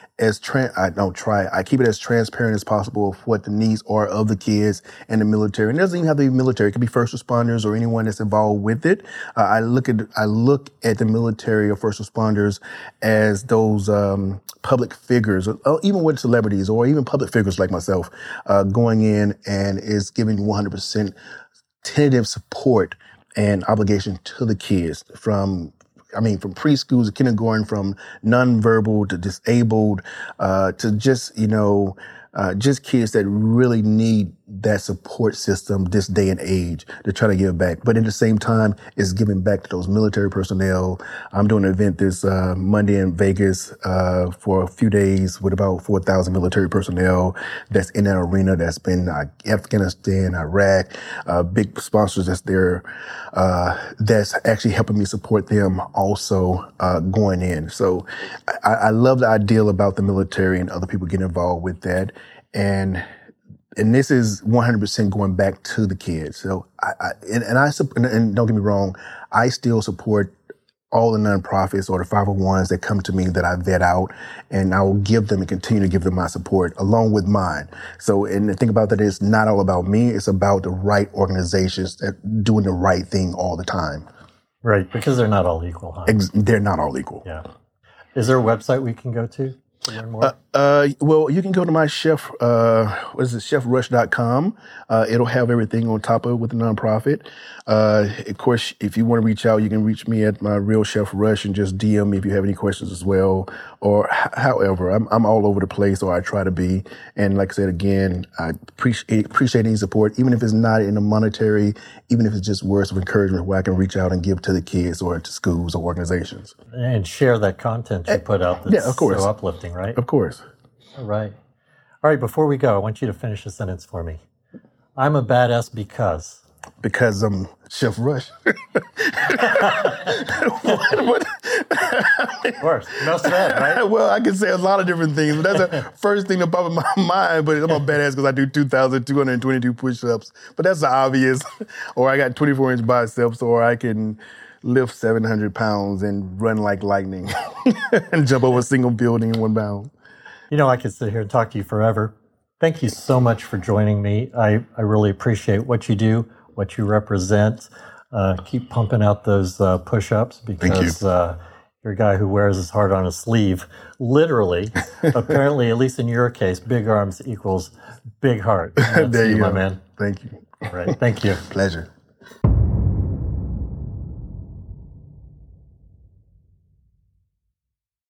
I keep it as transparent as possible of what the needs are of the kids and the military. And it doesn't even have to be military. It could be first responders or anyone that's involved with it. I look at the military or first responders as those public figures, or even with celebrities or even public figures like myself, going in and is giving 100% tentative support and obligation to the kids from preschool to kindergarten, from nonverbal to disabled, to just kids that really need that support system this day and age to try to give back. But at the same time, it's giving back to those military personnel. I'm doing an event this Monday in Vegas for a few days with about 4,000 military personnel that's in that arena that's been Afghanistan, Iraq, big sponsors that's there, that's actually helping me support them also going in. So I love the ideal about the military and other people getting involved with that. And this is 100% going back to the kids. So and don't get me wrong, I still support all the nonprofits or the 501s that come to me that I vet out, and I will give them and continue to give them my support along with mine. So, and the thing about that is not all about me. It's about the right organizations that doing the right thing all the time. Right, because they're not all equal, huh? They're not all equal. Yeah. Is there a website we can go to learn more? Well, you can go to my chefrush.com. It'll have everything on top of it with the nonprofit. Of course, if you want to reach out, you can reach me at my Real Chef Rush and just DM me if you have any questions as well. Or however, I'm all over the place, or I try to be. And like I said, again, I appreciate any support, even if it's not in a monetary, even if it's just words of encouragement where I can reach out and give to the kids or to schools or organizations. And share that content you put out that's of course. so uplifting, right? Of course. All right. All right, before we go, I want you to finish a sentence for me. I'm a badass because... Because I'm Chef Rush. Of course. No sweat, right? Well, I can say a lot of different things, but that's the first thing that popped in my mind. But I'm a badass because I do 2,222 push-ups. But that's the obvious. Or I got 24-inch biceps, or I can lift 700 pounds and run like lightning and jump over a single building in 1 bound. You know, I could sit here and talk to you forever. Thank you so much for joining me. I really appreciate what you do, what you represent. Keep pumping out those push-ups because you're a guy who wears his heart on his sleeve, literally. Apparently, at least in your case, big arms equals big heart. There you go, my man. Thank you. All right. Thank you. Pleasure.